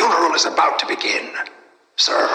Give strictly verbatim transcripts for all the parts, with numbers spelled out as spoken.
funeral is about to begin, sir.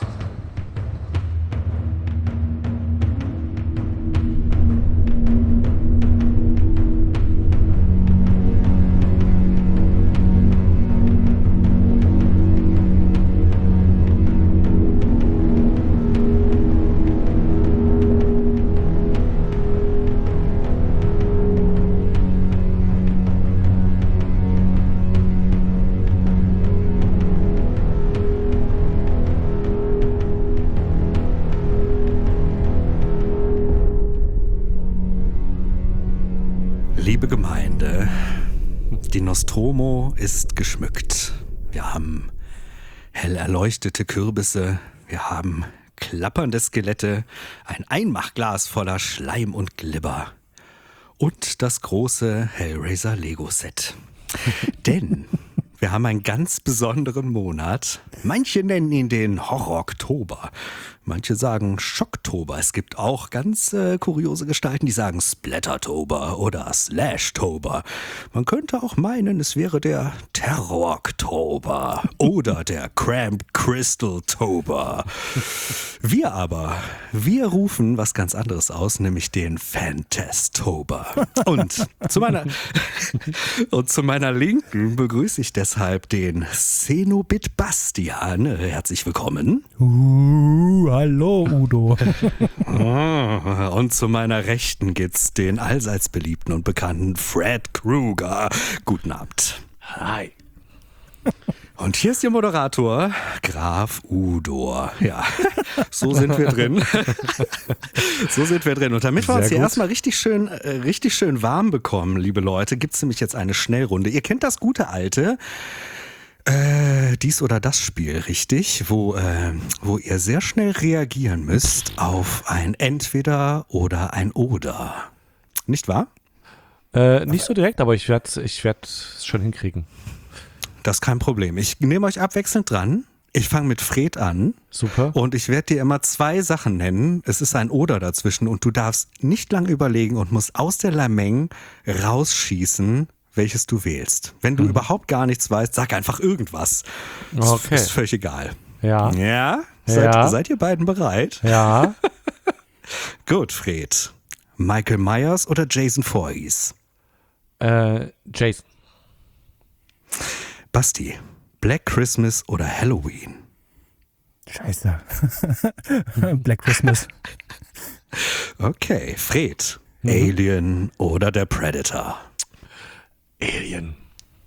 Liebe Gemeinde, die Nostromo ist geschmückt. Wir haben hell erleuchtete Kürbisse, wir haben klappernde Skelette, ein Einmachglas voller Schleim und Glibber und das große Hellraiser Lego-Set. Denn wir haben einen ganz besonderen Monat. Manche nennen ihn den Horror-Oktober. Manche sagen Schocktober. Es gibt auch ganz äh, kuriose Gestalten, die sagen Splattertober oder Slashtober. Man könnte auch meinen, es wäre der Terror-Oktober oder der Cramp Crystal-Tober. Wir aber, wir rufen was ganz anderes aus, nämlich den Fantastober. Und zu meiner, und zu meiner Linken begrüße ich deshalb den Cenobit Bastian. Herzlich willkommen. Uh, hallo Udo. Und zu meiner Rechten gibt's den allseits beliebten und bekannten Fred Krueger. Guten Abend. Hi. Und hier ist Ihr Moderator, Graf Udo. Ja, so sind wir drin. So sind wir drin. Und damit wir Sehr uns hier gut. erstmal richtig schön, äh, richtig schön warm bekommen, liebe Leute, gibt's nämlich jetzt eine Schnellrunde. Ihr kennt das gute alte Äh, dies oder das Spiel, richtig? Wo, äh, wo ihr sehr schnell reagieren müsst auf ein Entweder oder ein Oder. Nicht wahr? Äh, nicht so direkt, aber ich werde ich werd es schon hinkriegen. Das ist kein Problem. Ich nehme euch abwechselnd dran. Ich fange mit Fred an. Super. Und ich werde dir immer zwei Sachen nennen. Es ist ein Oder dazwischen und du darfst nicht lang überlegen und musst aus der Lameng rausschießen, welches du wählst. Wenn du Mhm. überhaupt gar nichts weißt, sag einfach irgendwas. Ist, Okay. ist völlig egal. Ja. Ja? Seid, Ja. seid ihr beiden bereit? Ja. Gut, Fred. Michael Myers oder Jason Voorhees? äh, Jason. Basti. Black Christmas oder Halloween? Scheiße. Black Christmas. Okay, Fred. Mhm. Alien oder der Predator? Alien.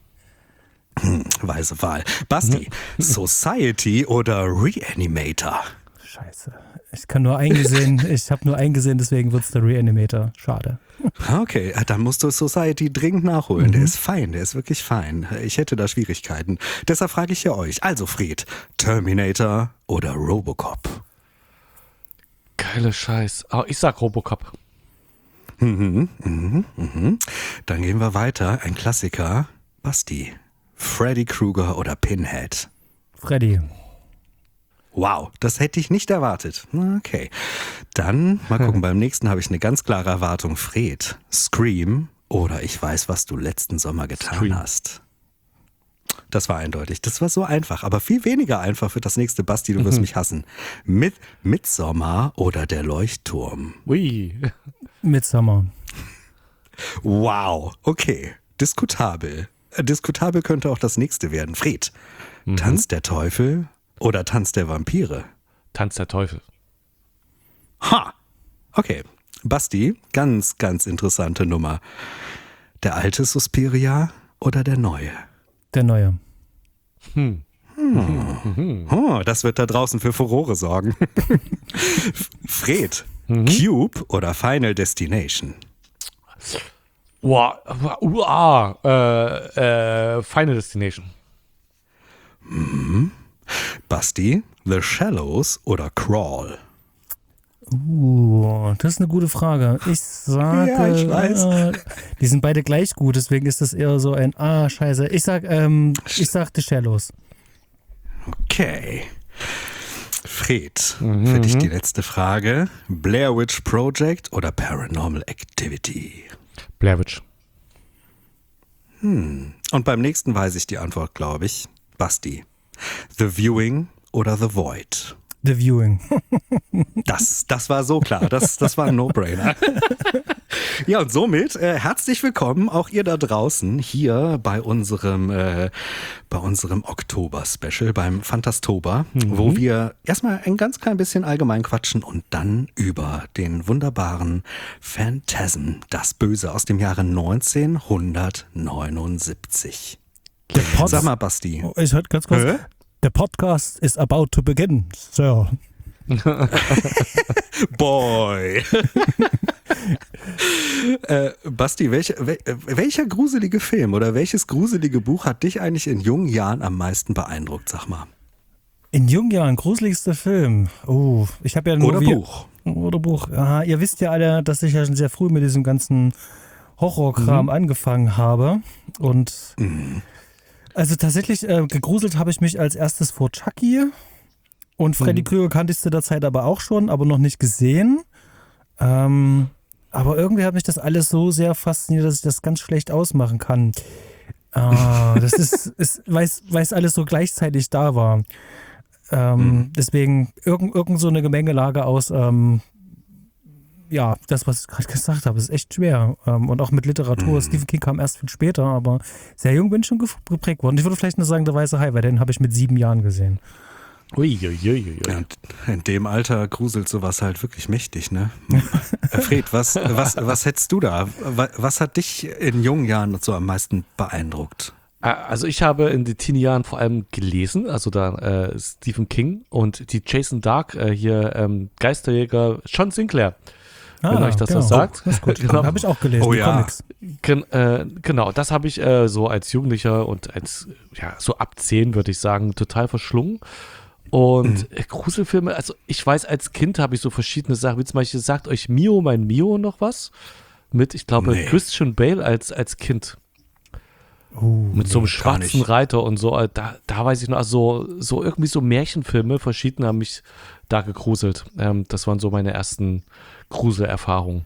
Weise Wahl. Basti. Society oder Reanimator? Scheiße. Ich kann nur eingesehen, ich habe nur eingesehen, deswegen wird es der Reanimator. Schade. Okay, dann musst du Society dringend nachholen. Der ist fein, der ist wirklich fein. Ich hätte da Schwierigkeiten. Deshalb frage ich ja euch. Also Fred, Terminator oder Robocop? Geile Scheiß. Oh, ich sag Robocop. Mhm, mhm, mhm. Dann gehen wir weiter. Ein Klassiker. Basti, Freddy Krueger oder Pinhead? Freddy. Wow, das hätte ich nicht erwartet. Okay, dann mal gucken. Beim nächsten habe ich eine ganz klare Erwartung. Fred, Scream oder Ich weiß, was du letzten Sommer getan Scream. hast? Das war eindeutig. Das war so einfach, aber viel weniger einfach für das nächste. Basti, du wirst mich hassen. Mit Midsommar oder Der Leuchtturm? Ui. Midsommar. Wow, okay. Diskutabel. Äh, Diskutabel könnte auch das nächste werden. Fred, Tanz der Teufel oder Tanz der Vampire? Tanz der Teufel. Ha! Okay. Basti, ganz, ganz interessante Nummer. Der alte Suspiria oder der neue? Der Neue. Hm. Oh, das wird da draußen für Furore sorgen. Fred, Cube oder Final Destination? Wow. Uah. Äh, äh, Final Destination. Basti, The Shallows oder Crawl? Uh, das ist eine gute Frage. Ich sage, Ja, ich weiß. Äh, die sind beide gleich gut, deswegen ist das eher so ein, ah, scheiße. Ich sag, ähm, ich sag The Shallows. Okay. Fred, für dich die letzte Frage. Blair Witch Project oder Paranormal Activity? Blair Witch. Und beim nächsten weiß ich die Antwort, glaube ich. Basti. The Viewing oder The Void? The Viewing. Das, das war so klar, das, das war ein No-Brainer. Ja, und somit äh, herzlich willkommen auch ihr da draußen hier bei unserem, äh, bei unserem Oktober-Special, beim Fantastober, mhm. wo wir erstmal ein ganz klein bisschen allgemein quatschen und dann über den wunderbaren Phantasm, das Böse aus dem Jahre neunzehnhundertneunundsiebzig. Pod- Sag mal, Basti. Oh, ich hörte ganz kurz. Hä? The podcast is about to begin, Sir. Boy. äh, Basti, welche, wel, welcher gruselige Film oder welches gruselige Buch hat dich eigentlich in jungen Jahren am meisten beeindruckt, sag mal? In jungen Jahren, gruseligster Film. Oh, ich habe ja nur Oder wie, Buch. Oder Buch. Aha, ihr wisst ja alle, dass ich ja schon sehr früh mit diesem ganzen Horrorkram mhm. angefangen habe. Und mhm. also tatsächlich äh, gegruselt habe ich mich als erstes vor Chucky. Und Freddy mhm. Krüger kannte ich zu der Zeit aber auch schon, aber noch nicht gesehen. Ähm, aber irgendwie hat mich das alles so sehr fasziniert, dass ich das ganz schlecht ausmachen kann. Äh, das ist, ist weil es alles so gleichzeitig da war. Ähm, mhm. Deswegen irgend, irgend so eine Gemengelage aus, ähm, ja, das, was ich gerade gesagt habe, ist echt schwer. Ähm, und auch mit Literatur. Mhm. Stephen King kam erst viel später, aber sehr jung bin ich schon geprägt worden. Ich würde vielleicht nur sagen, Der Weiße Hai, weil den habe ich mit sieben Jahren gesehen. Uiuiui. Ja, in dem Alter gruselt sowas halt wirklich mächtig, ne? Fred, was, was, was hättest du da? Was hat dich in jungen Jahren so am meisten beeindruckt? Also ich habe in den Teenie-Jahren vor allem gelesen, also da äh, Stephen King und die Jason Dark, äh, hier ähm, Geisterjäger John Sinclair. Ah, wenn euch das genau. was sagt. Oh, das ist gut. Genau. Habe ich auch gelesen, oh, die ja. Comics. Gen, äh, genau, das habe ich äh, so als Jugendlicher und als, ja, so ab zehn würde ich sagen, total verschlungen. Und mhm. Gruselfilme, also ich weiß, als Kind habe ich so verschiedene Sachen, wie zum Beispiel, sagt euch Mio, mein Mio noch was? Mit, ich glaube, nee. Christian Bale als, als Kind. Oh, mit nee, so einem schwarzen Reiter und so, da, da weiß ich noch, also so irgendwie so Märchenfilme, verschiedene haben mich da gegruselt. Ähm, das waren so meine ersten Gruselerfahrungen.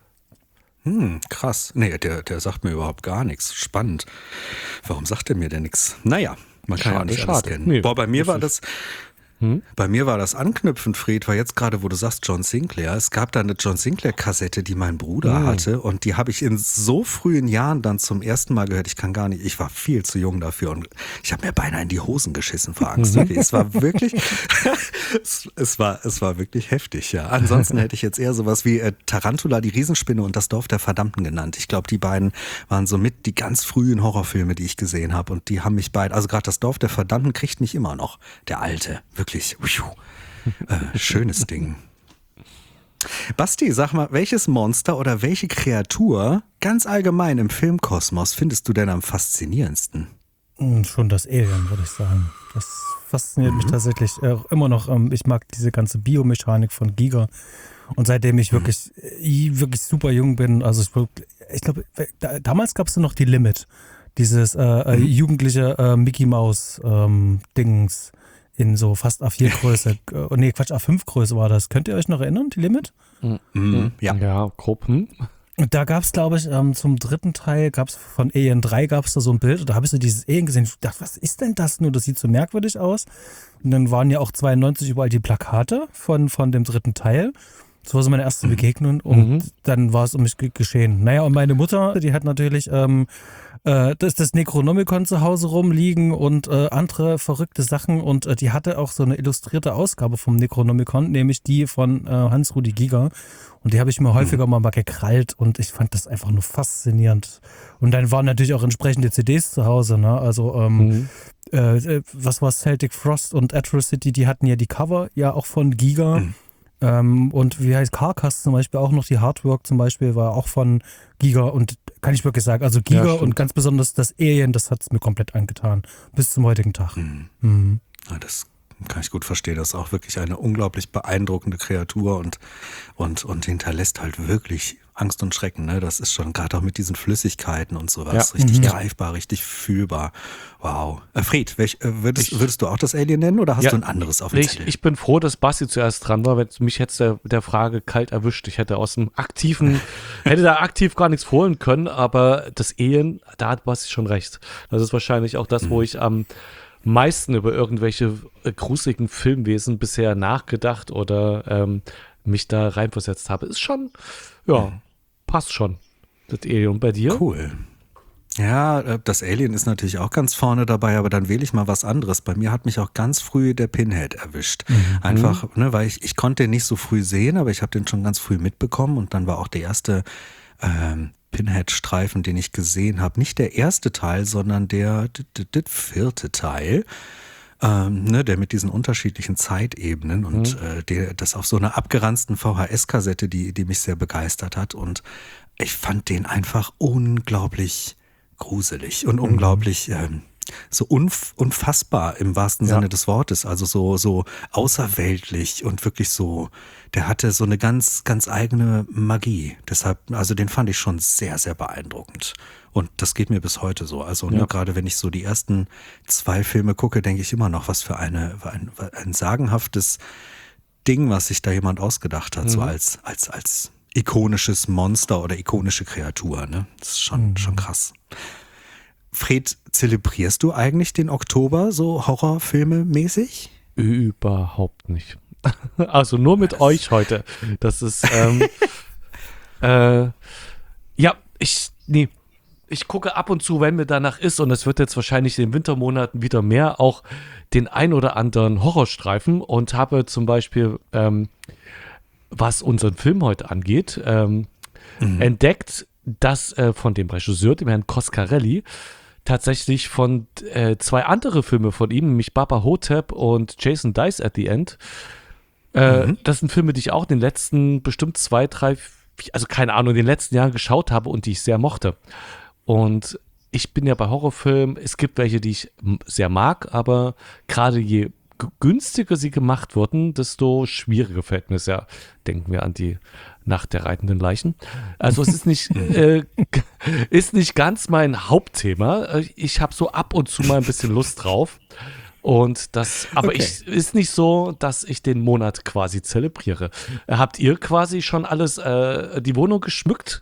Hm, krass. Nee, der, der sagt mir überhaupt gar nichts. Spannend. Warum sagt er mir denn nichts? Naja, man kann ja nicht alles kennen. Nee, Boah, bei mir war das... Hm? Bei mir war das anknüpfend, Fred, weil jetzt gerade, wo du sagst, John Sinclair, es gab da eine John Sinclair-Kassette, die mein Bruder hm. hatte und die habe ich in so frühen Jahren dann zum ersten Mal gehört. Ich kann gar nicht, ich war viel zu jung dafür und ich habe mir beinahe in die Hosen geschissen vor Angst. Wirklich. Es war wirklich, es, es, war, es war wirklich heftig, ja. Ansonsten hätte ich jetzt eher sowas wie äh, Tarantula, die Riesenspinne und das Dorf der Verdammten genannt. Ich glaube, die beiden waren somit die ganz frühen Horrorfilme, die ich gesehen habe und die haben mich beide, also gerade das Dorf der Verdammten kriegt mich immer noch, der alte, wirklich. Wirklich, äh, schönes Ding. Basti, sag mal, welches Monster oder welche Kreatur ganz allgemein im Filmkosmos findest du denn am faszinierendsten? Schon das Alien, würde ich sagen. Das fasziniert mhm. mich tatsächlich äh, immer noch. Ähm, ich mag diese ganze Biomechanik von Giger. Und seitdem ich mhm. wirklich, äh, wirklich super jung bin, also ich, ich glaube, da, damals gab es noch die Limit. Dieses äh, mhm. jugendliche äh, Mickey Maus ähm, Dings. In so fast A vier Größe. Nee, Quatsch, A fünf Größe war das. Könnt ihr euch noch erinnern, die Limit? Mhm. Ja. Ja, grob. Hm. Und da gab es, glaube ich, ähm, zum dritten Teil gab es von Alien drei gab es da so ein Bild. Und da habe ich so dieses Alien gesehen. Ich dachte, was ist denn das nur? Das sieht so merkwürdig aus. Und dann waren ja auch zweiundneunzig überall die Plakate von, von dem dritten Teil. Das war so meine erste Begegnung. Und mhm. dann war es um mich geschehen. Naja, und meine Mutter, die hat natürlich ähm, äh, das, das Necronomicon zu Hause rumliegen und äh, andere verrückte Sachen. Und äh, die hatte auch so eine illustrierte Ausgabe vom Necronomicon, nämlich die von äh, Hans-Rudi Giger. Und die habe ich mir häufiger mhm. mal gekrallt und ich fand das einfach nur faszinierend. Und dann waren natürlich auch entsprechende C Ds zu Hause, ne? Also ähm, mhm. äh, was war Celtic Frost und Atrocity, die hatten ja die Cover ja auch von Giger. Mhm. Ähm, und wie heißt Carcass zum Beispiel auch noch, die Hardwork zum Beispiel war auch von Giger und kann ich wirklich sagen, also Giger ja, und ganz besonders das Alien, das hat es mir komplett angetan, bis zum heutigen Tag. Mhm. Mhm. Ja, das kann ich gut verstehen, das ist auch wirklich eine unglaublich beeindruckende Kreatur und, und, und hinterlässt halt wirklich Angst und Schrecken, ne? Das ist schon gerade auch mit diesen Flüssigkeiten und sowas ja. richtig mhm. greifbar, richtig fühlbar. Wow. Äh, Fred, welch, äh, würdest, ich, würdest du auch das Alien nennen oder hast ja, du ein anderes auf dem ich, Zettel? Ich bin froh, dass Basti zuerst dran war, wenn mich jetzt der, der Frage kalt erwischt. Ich hätte aus dem aktiven, hätte da aktiv gar nichts holen können, aber das Alien, da hat Basti schon recht. Das ist wahrscheinlich auch das, mhm. wo ich am meisten über irgendwelche äh, gruseligen Filmwesen bisher nachgedacht oder ähm, mich da reinversetzt habe. Ist schon, ja, passt schon. Das Alien bei dir? Cool. Ja, äh, das Alien ist natürlich auch ganz vorne dabei, aber dann wähle ich mal was anderes. Bei mir hat mich auch ganz früh der Pinhead erwischt. Mhm. Einfach, ne, weil ich, ich konnte den nicht so früh sehen, aber ich habe den schon ganz früh mitbekommen und dann war auch der erste ähm, Pinhead-Streifen, den ich gesehen habe. Nicht der erste Teil, sondern der, der, der vierte Teil. Ähm, ne, der mit diesen unterschiedlichen Zeitebenen und mhm. äh, der, das auf so einer abgeranzten V H S-Kassette, die, die mich sehr begeistert hat. Und ich fand den einfach unglaublich gruselig und mhm. unglaublich ähm, so unf- unfassbar im wahrsten ja. Sinne des Wortes. Also so, so außerweltlich und wirklich so, der hatte so eine ganz, ganz eigene Magie. Deshalb, also den fand ich schon sehr, sehr beeindruckend. Und das geht mir bis heute so. Also ja. ne, gerade wenn ich so die ersten zwei Filme gucke, denke ich immer noch, was für eine, ein, ein sagenhaftes Ding, was sich da jemand ausgedacht hat, mhm. so als, als, als ikonisches Monster oder ikonische Kreatur. Ne? Das ist schon, mhm. schon krass. Fred, zelebrierst du eigentlich den Oktober so Horrorfilme mäßig? Überhaupt nicht. Also nur mit das euch heute. Das ist, ähm, äh, ja, ich, nee. Ich gucke ab und zu, wenn mir danach ist, und es wird jetzt wahrscheinlich in den Wintermonaten wieder mehr, auch den ein oder anderen Horrorstreifen und habe zum Beispiel, ähm, was unseren Film heute angeht, ähm, mhm. entdeckt, dass äh, von dem Regisseur, dem Herrn Coscarelli, tatsächlich von äh, zwei andere Filme von ihm, nämlich Baba Hotep und Jason Dies at the End. Äh, mhm. Das sind Filme, die ich auch in den letzten bestimmt zwei, drei, vier, also keine Ahnung, in den letzten Jahren geschaut habe und die ich sehr mochte. Und ich bin ja bei Horrorfilmen, es gibt welche, die ich sehr mag, aber gerade je günstiger sie gemacht wurden, desto schwieriger fällt mir es ja. Denken wir an die Nacht der reitenden Leichen. Also es ist nicht, äh, ist nicht ganz mein Hauptthema. Ich habe so ab und zu mal ein bisschen Lust drauf. Und das, aber okay. ich ist nicht so, dass ich den Monat quasi zelebriere. Habt ihr quasi schon alles, äh, die Wohnung geschmückt?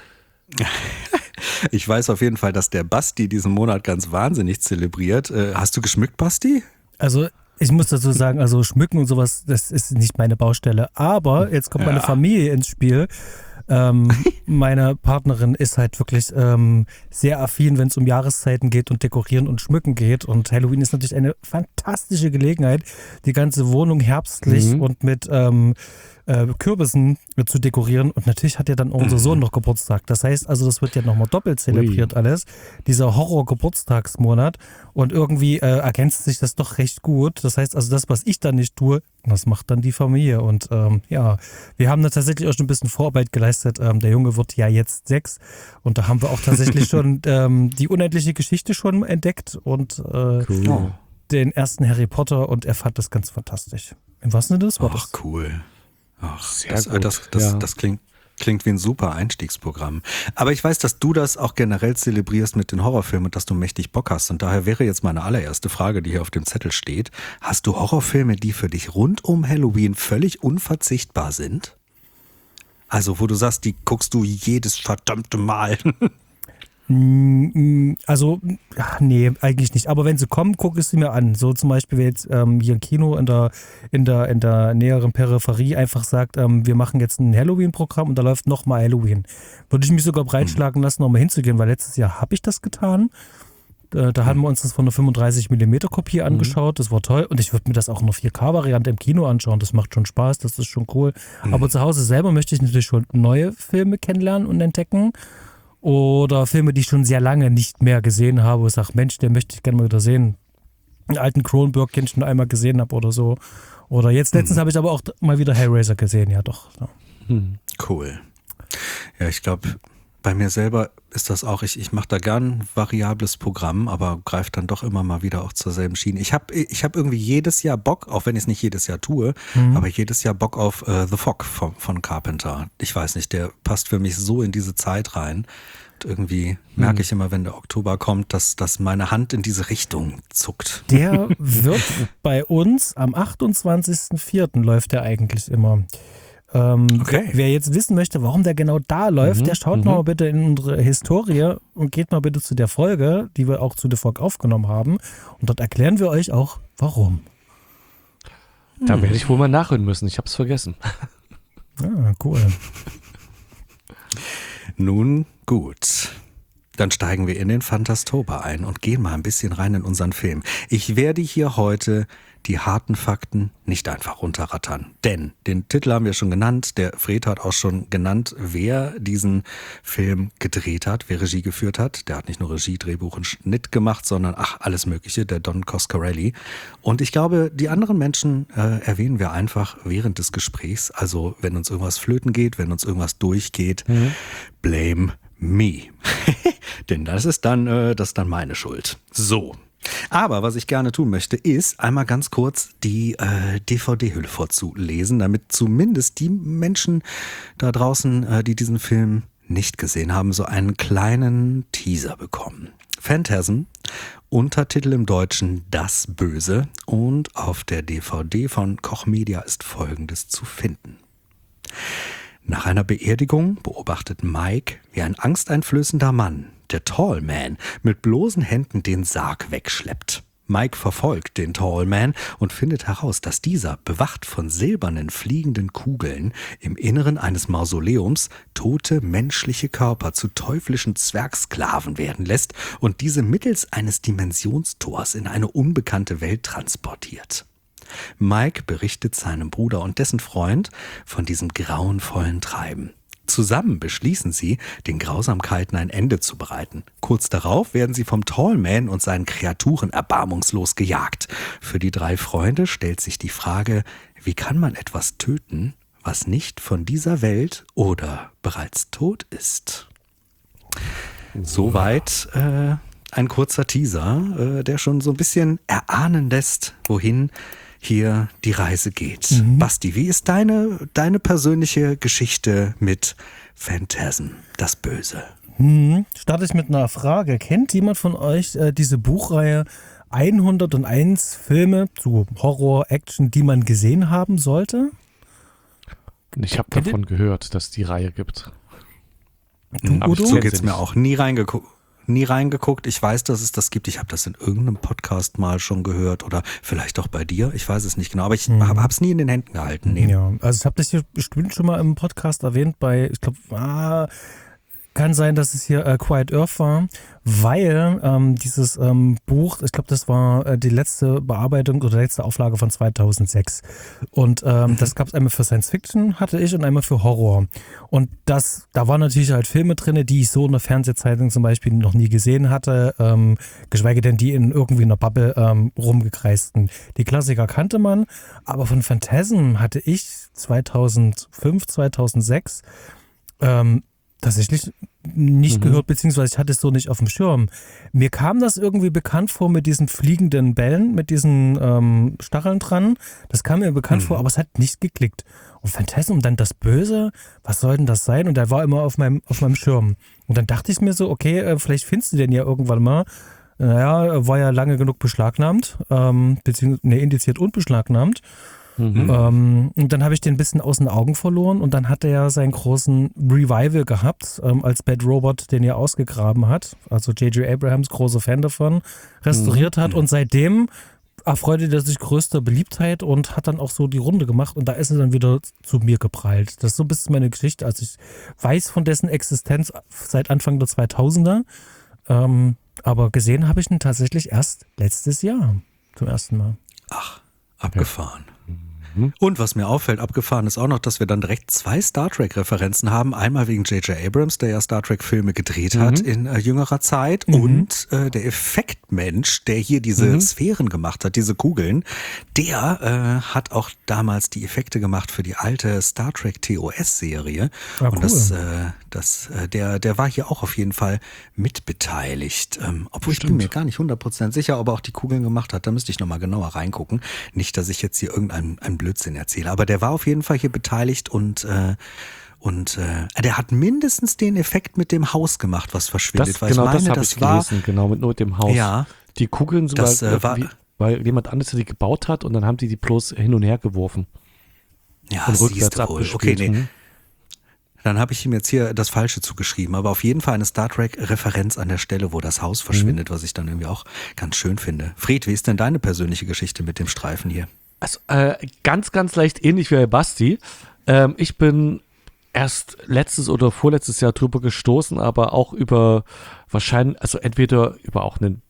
Ich weiß auf jeden Fall, dass der Basti diesen Monat ganz wahnsinnig zelebriert. Äh, hast du geschmückt, Basti? Also ich muss dazu sagen, also schmücken und sowas, das ist nicht meine Baustelle. Aber jetzt kommt ja. meine Familie ins Spiel. Ähm, meine Partnerin ist halt wirklich ähm, sehr affin, wenn es um Jahreszeiten geht und Dekorieren und Schmücken geht. Und Halloween ist natürlich eine fantastische Gelegenheit, die ganze Wohnung herbstlich mhm. und mit ähm, äh, Kürbissen zu dekorieren. Und natürlich hat ja dann unser Sohn noch Geburtstag. Das heißt also, das wird ja nochmal doppelt zelebriert. Ui. Alles. Dieser Horror-Geburtstagsmonat. Und irgendwie äh, ergänzt sich das doch recht gut. Das heißt also, das, was ich dann nicht tue, das macht dann die Familie. Und ähm, ja, wir haben da tatsächlich auch schon ein bisschen Vorarbeit geleistet. Ähm, der Junge wird ja jetzt sechs. Und da haben wir auch tatsächlich schon ähm, die unendliche Geschichte schon entdeckt. Und äh, cool. den ersten Harry Potter. Und er fand das ganz fantastisch. Im wahrsten Sinne des Wortes. Ach, cool. Ach, sehr das, gut. das, das, ja. das klingt, klingt wie ein super Einstiegsprogramm. Aber ich weiß, dass du das auch generell zelebrierst mit den Horrorfilmen und dass du mächtig Bock hast. Und daher wäre jetzt meine allererste Frage, die hier auf dem Zettel steht. Hast du Horrorfilme, die für dich rund um Halloween völlig unverzichtbar sind? Also, wo du sagst, die guckst du jedes verdammte Mal. Also, ach nee, eigentlich nicht. Aber wenn sie kommen, gucke ich sie mir an. So zum Beispiel, wenn jetzt ähm, hier ein Kino in der, in der, in der näheren Peripherie einfach sagt, ähm, wir machen jetzt ein Halloween-Programm und da läuft nochmal Halloween. Würde ich mich sogar breitschlagen lassen, nochmal hinzugehen, weil letztes Jahr habe ich das getan. Da, da haben wir uns das von einer fünfunddreißig Millimeter Kopie angeschaut. Das war toll. Und ich würde mir das auch in einer vier K-Variante im Kino anschauen. Das macht schon Spaß, das ist schon cool. Mhm. Aber zu Hause selber möchte ich natürlich schon neue Filme kennenlernen und entdecken. Oder Filme, die ich schon sehr lange nicht mehr gesehen habe, wo ich sage, Mensch, den möchte ich gerne mal wieder sehen. Einen alten Cronenberg, den ich schon einmal gesehen habe oder so. Oder jetzt letztens mhm. habe ich aber auch mal wieder Hellraiser gesehen, ja doch. Ja. Mhm. Cool. Ja, ich glaube, bei mir selber ist das auch, ich, ich mache da gern ein variables Programm, aber greife dann doch immer mal wieder auch zur selben Schiene. Ich habe ich hab irgendwie jedes Jahr Bock, auch wenn ich es nicht jedes Jahr tue, mhm. aber jedes Jahr Bock auf äh, The Fog von, von Carpenter. Ich weiß nicht, der passt für mich so in diese Zeit rein. Und irgendwie mhm. merke ich immer, wenn der Oktober kommt, dass, dass meine Hand in diese Richtung zuckt. Der wird bei uns am achtundzwanzigsten vierten läuft der eigentlich immer. Ähm, Okay. wer, wer jetzt wissen möchte, warum der genau da läuft, Mhm, der schaut mhm. noch mal bitte in unsere Historie und geht mal bitte zu der Folge, die wir auch zu The Fog aufgenommen haben. Und dort erklären wir euch auch, warum. Da werde ich wohl mal nachhören müssen. Ich habe es vergessen. Ah, cool. Nun gut. Dann steigen wir in den Phantastober ein und gehen mal ein bisschen rein in unseren Film. Ich werde hier heute die harten Fakten nicht einfach runterrattern. Denn den Titel haben wir schon genannt, der Fred hat auch schon genannt, wer diesen Film gedreht hat, wer Regie geführt hat. Der hat nicht nur Regie, Drehbuch und Schnitt gemacht, sondern ach, alles Mögliche, der Don Coscarelli. Und ich glaube, die anderen Menschen äh, erwähnen wir einfach während des Gesprächs. Also wenn uns irgendwas flöten geht, wenn uns irgendwas durchgeht, mhm. blame me. Denn das ist dann, äh, das ist dann meine Schuld. So. Aber was ich gerne tun möchte, ist einmal ganz kurz die äh, D V D-Hülle vorzulesen, damit zumindest die Menschen da draußen, äh, die diesen Film nicht gesehen haben, so einen kleinen Teaser bekommen. Phantasm, Untertitel im Deutschen Das Böse, und auf der D V D von Koch Media ist Folgendes zu finden. Nach einer Beerdigung beobachtet Mike, wie ein angsteinflößender Mann, der Tall Man, mit bloßen Händen den Sarg wegschleppt. Mike verfolgt den Tall Man und findet heraus, dass dieser, bewacht von silbernen fliegenden Kugeln, im Inneren eines Mausoleums tote menschliche Körper zu teuflischen Zwergsklaven werden lässt und diese mittels eines Dimensionstors in eine unbekannte Welt transportiert. Mike berichtet seinem Bruder und dessen Freund von diesem grauenvollen Treiben. Zusammen beschließen sie, den Grausamkeiten ein Ende zu bereiten. Kurz darauf werden sie vom Tall Man und seinen Kreaturen erbarmungslos gejagt. Für die drei Freunde stellt sich die Frage, wie kann man etwas töten, was nicht von dieser Welt oder bereits tot ist? Soweit äh, ein kurzer Teaser, äh, der schon so ein bisschen erahnen lässt, wohin hier die Reise geht. Mhm. Basti, wie ist deine, deine persönliche Geschichte mit Phantasm, das Böse? Hm, starte ich mit einer Frage. Kennt jemand von euch äh, diese Buchreihe hunderteins Filme zu Horror, Action, die man gesehen haben sollte? Ich habe davon gehört, dass es die Reihe gibt. Du, Aber Udo? so geht es mir auch. Nie reingeguckt. Nie reingeguckt. Ich weiß, dass es das gibt. Ich habe das in irgendeinem Podcast mal schon gehört oder vielleicht auch bei dir. Ich weiß es nicht genau, aber ich hm. habe es nie in den Händen gehalten. Nee. Ja, also ich habe das hier bestimmt schon mal im Podcast erwähnt bei, ich glaube, ah, kann sein, dass es hier äh, Quiet Earth war, weil ähm, dieses ähm, Buch, ich glaube, das war äh, die letzte Bearbeitung oder letzte Auflage von zweitausendsechs. Und ähm, mhm. das gab es einmal für Science Fiction, hatte ich, und einmal für Horror. Und das, da waren natürlich halt Filme drin, die ich so in der Fernsehzeitung zum Beispiel noch nie gesehen hatte, ähm, geschweige denn die in irgendwie einer Bubble ähm, rumgekreisten. Die Klassiker kannte man, aber von Phantasm hatte ich zweitausendfünf, zweitausendsechs ähm, tatsächlich nicht mhm. gehört, beziehungsweise ich hatte es so nicht auf dem Schirm. Mir kam das irgendwie bekannt vor mit diesen fliegenden Bällen, mit diesen ähm, Stacheln dran. Das kam mir bekannt mhm. vor, aber es hat nicht geklickt. Und Phantasm und dann das Böse, was soll denn das sein? Und der war immer auf meinem, auf meinem Schirm. Und dann dachte ich mir so, okay, äh, vielleicht findest du den ja irgendwann mal. Naja, war ja lange genug beschlagnahmt, ähm, beziehungsweise ne, indiziert und beschlagnahmt. Mhm. Ähm, und dann habe ich den ein bisschen aus den Augen verloren und dann hat er ja seinen großen Revival gehabt, ähm, als Bad Robot den er ausgegraben hat, also J J Abrams, großer Fan davon, restauriert mhm. hat, und seitdem erfreute er sich größter Beliebtheit und hat dann auch so die Runde gemacht, und da ist er dann wieder zu mir geprallt. Das ist so ein bisschen meine Geschichte. Also ich weiß von dessen Existenz seit Anfang der zweitausender, ähm, aber gesehen habe ich ihn tatsächlich erst letztes Jahr zum ersten Mal. Ach, abgefahren. Ja. Und was mir auffällt, abgefahren ist auch noch, dass wir dann direkt zwei Star Trek-Referenzen haben. Einmal wegen J J Abrams, der ja Star Trek-Filme gedreht mhm. hat in äh, jüngerer Zeit. Mhm. Und äh, der Effektmensch, der hier diese mhm. Sphären gemacht hat, diese Kugeln, der äh, hat auch damals die Effekte gemacht für die alte Star Trek T O S-Serie. Ja, und cool. das, äh, das, äh, der, der war hier auch auf jeden Fall mitbeteiligt. Ähm, obwohl Stimmt. ich bin mir gar nicht hundert Prozent sicher, ob er auch die Kugeln gemacht hat. Da müsste ich nochmal genauer reingucken. Nicht, dass ich jetzt hier irgendein ein Blödsinn erzähle. Aber der war auf jeden Fall hier beteiligt und äh, und äh, der hat mindestens den Effekt mit dem Haus gemacht, was verschwindet. Das, weil genau, ich meine, das habe das ich war, gelesen, genau, mit nur dem Haus. Ja, die Kugeln sogar, das, äh, war, wie, weil jemand anderes die gebaut hat und dann haben die die bloß hin und her geworfen. Ja, und rückwärts siehste wohl. abgespielt. Okay, nee. Mhm. Dann habe ich ihm jetzt hier das Falsche zugeschrieben, aber auf jeden Fall eine Star Trek-Referenz an der Stelle, wo das Haus verschwindet, mhm. was ich dann irgendwie auch ganz schön finde. Fried, wie ist denn deine persönliche Geschichte mit dem Streifen hier? Also äh, ganz, ganz leicht ähnlich wie bei Basti. Ähm, ich bin erst letztes oder vorletztes Jahr drüber gestoßen, aber auch über wahrscheinlich, also entweder über auch einen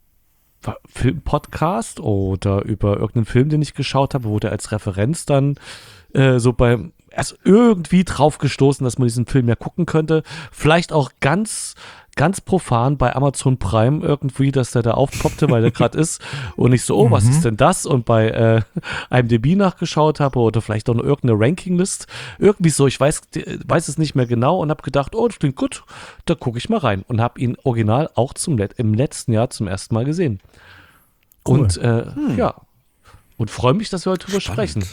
Film-Podcast oder über irgendeinen Film, den ich geschaut habe, wo der als Referenz dann äh, so beim erst irgendwie drauf gestoßen, dass man diesen Film ja gucken könnte. Vielleicht auch ganz, ganz profan bei Amazon Prime irgendwie, dass der da aufpoppte, weil der gerade ist. Und ich so, oh, mhm. was ist denn das? Und bei äh, IMDb nachgeschaut habe oder vielleicht auch noch irgendeine Rankinglist. Irgendwie so, ich weiß, weiß es nicht mehr genau und habe gedacht, oh, das klingt gut, da gucke ich mal rein. Und habe ihn original auch zum Let- im letzten Jahr zum ersten Mal gesehen. Cool. Und äh, hm. ja, und freue mich, dass wir heute drüber sprechen.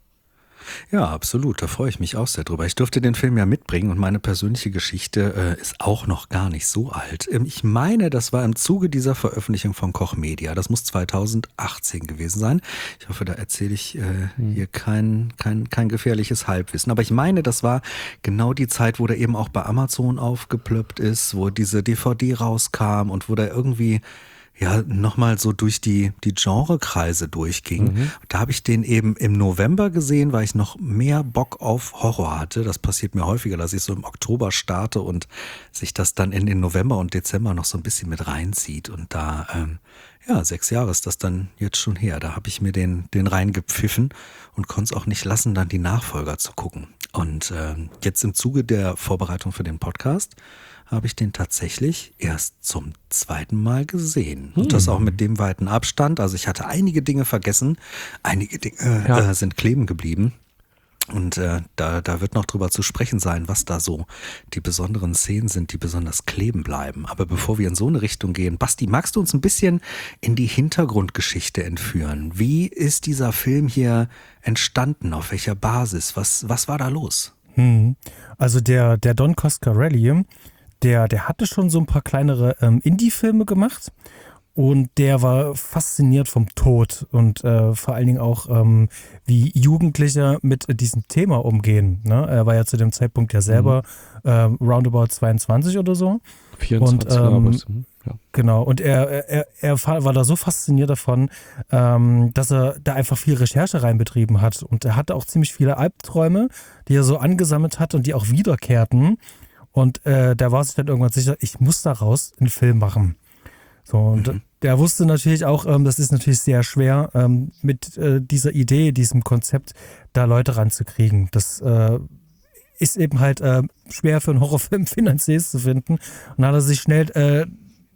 Ja, absolut. Da freue ich mich auch sehr drüber. Ich durfte den Film ja mitbringen und meine persönliche Geschichte äh, ist auch noch gar nicht so alt. Ähm, ich meine, das war im Zuge dieser Veröffentlichung von Koch Media. Das muss zweitausendachtzehn gewesen sein. Ich hoffe, da erzähle ich äh, hm. hier kein, kein, kein gefährliches Halbwissen. Aber ich meine, das war genau die Zeit, wo der eben auch bei Amazon aufgeplöppt ist, wo diese D V D rauskam und wo der irgendwie ja nochmal so durch die, die Genrekreise durchging. Mhm. Da habe ich den eben im November gesehen, weil ich noch mehr Bock auf Horror hatte. Das passiert mir häufiger, dass ich so im Oktober starte und sich das dann in den November und Dezember noch so ein bisschen mit reinzieht. Und da, ähm, ja, sechs Jahre ist das dann jetzt schon her. Da habe ich mir den, den reingepfiffen und konnte es auch nicht lassen, dann die Nachfolger zu gucken. Und äh, jetzt im Zuge der Vorbereitung für den Podcast habe ich den tatsächlich erst zum zweiten Mal gesehen. Und das auch mit dem weiten Abstand. Also ich hatte einige Dinge vergessen, einige Dinge ja. äh, sind kleben geblieben. Und äh, da, da wird noch drüber zu sprechen sein, was da so die besonderen Szenen sind, die besonders kleben bleiben. Aber bevor wir in so eine Richtung gehen, Basti, magst du uns ein bisschen in die Hintergrundgeschichte entführen? Wie ist dieser Film hier entstanden? Auf welcher Basis? Was, was war da los? Hm. Also der, der Don Coscarelli, Der, der hatte schon so ein paar kleinere ähm, Indie-Filme gemacht und der war fasziniert vom Tod und äh, vor allen Dingen auch, ähm, wie Jugendliche mit diesem Thema umgehen. Ne? Er war ja zu dem Zeitpunkt ja selber mhm. äh, roundabout zweiundzwanzig oder so. vierundzwanzig und, ähm, Jahre. Ja. Genau, und er, er, er war da so fasziniert davon, ähm, dass er da einfach viel Recherche reinbetrieben hat. Und er hatte auch ziemlich viele Albträume, die er so angesammelt hat und die auch wiederkehrten. Und äh, da war sich dann irgendwann sicher, ich muss daraus einen Film machen. So, und mhm. der wusste natürlich auch, ähm, das ist natürlich sehr schwer, ähm, mit äh, dieser Idee, diesem Konzept, da Leute ranzukriegen. Das äh, ist eben halt äh, schwer für einen Horrorfilm finanziell zu finden. Und dann hat er sich schnell, äh,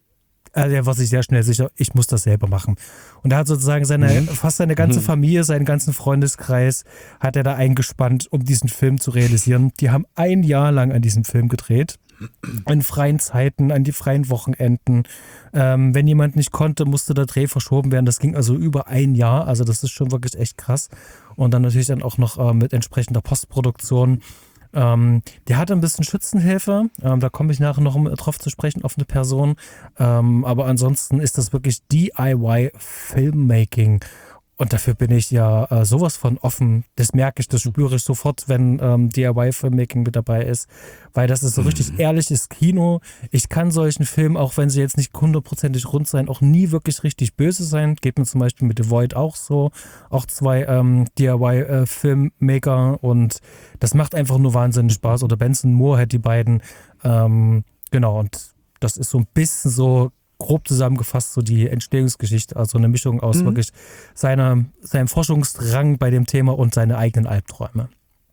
äh, der war sich sehr schnell sicher, ich muss das selber machen. Und er hat sozusagen seine, mhm. fast seine ganze Familie, seinen ganzen Freundeskreis hat er da eingespannt, um diesen Film zu realisieren. Die haben ein Jahr lang an diesem Film gedreht. In freien Zeiten, an die freien Wochenenden. Ähm, wenn jemand nicht konnte, musste der Dreh verschoben werden. Das ging also über ein Jahr. Also das ist schon wirklich echt krass. Und dann natürlich dann auch noch äh, mit entsprechender Postproduktion. Ähm, der hatte ein bisschen Schützenhilfe. Ähm, da komme ich nachher noch drauf zu sprechen, auf eine Person. Ähm, aber ansonsten ist das wirklich D I Y-Filmmaking. Und dafür bin ich ja äh, sowas von offen. Das merke ich, das spüre ich sofort, wenn ähm, D I Y-Filmmaking mit dabei ist. Weil das ist so richtig mhm. ehrliches Kino. Ich kann solchen Filmen, auch wenn sie jetzt nicht hundertprozentig rund sein, auch nie wirklich richtig böse sein. Geht mir zum Beispiel mit The Void auch so. Auch zwei ähm, D I Y-Filmmaker. Äh, und das macht einfach nur wahnsinnig Spaß. Oder Benson Moorhead, die beiden. Ähm, genau, und das ist so ein bisschen so grob zusammengefasst so die Entstehungsgeschichte, also eine Mischung aus mhm. wirklich seiner, seinem Forschungsdrang bei dem Thema und seine eigenen Albträume.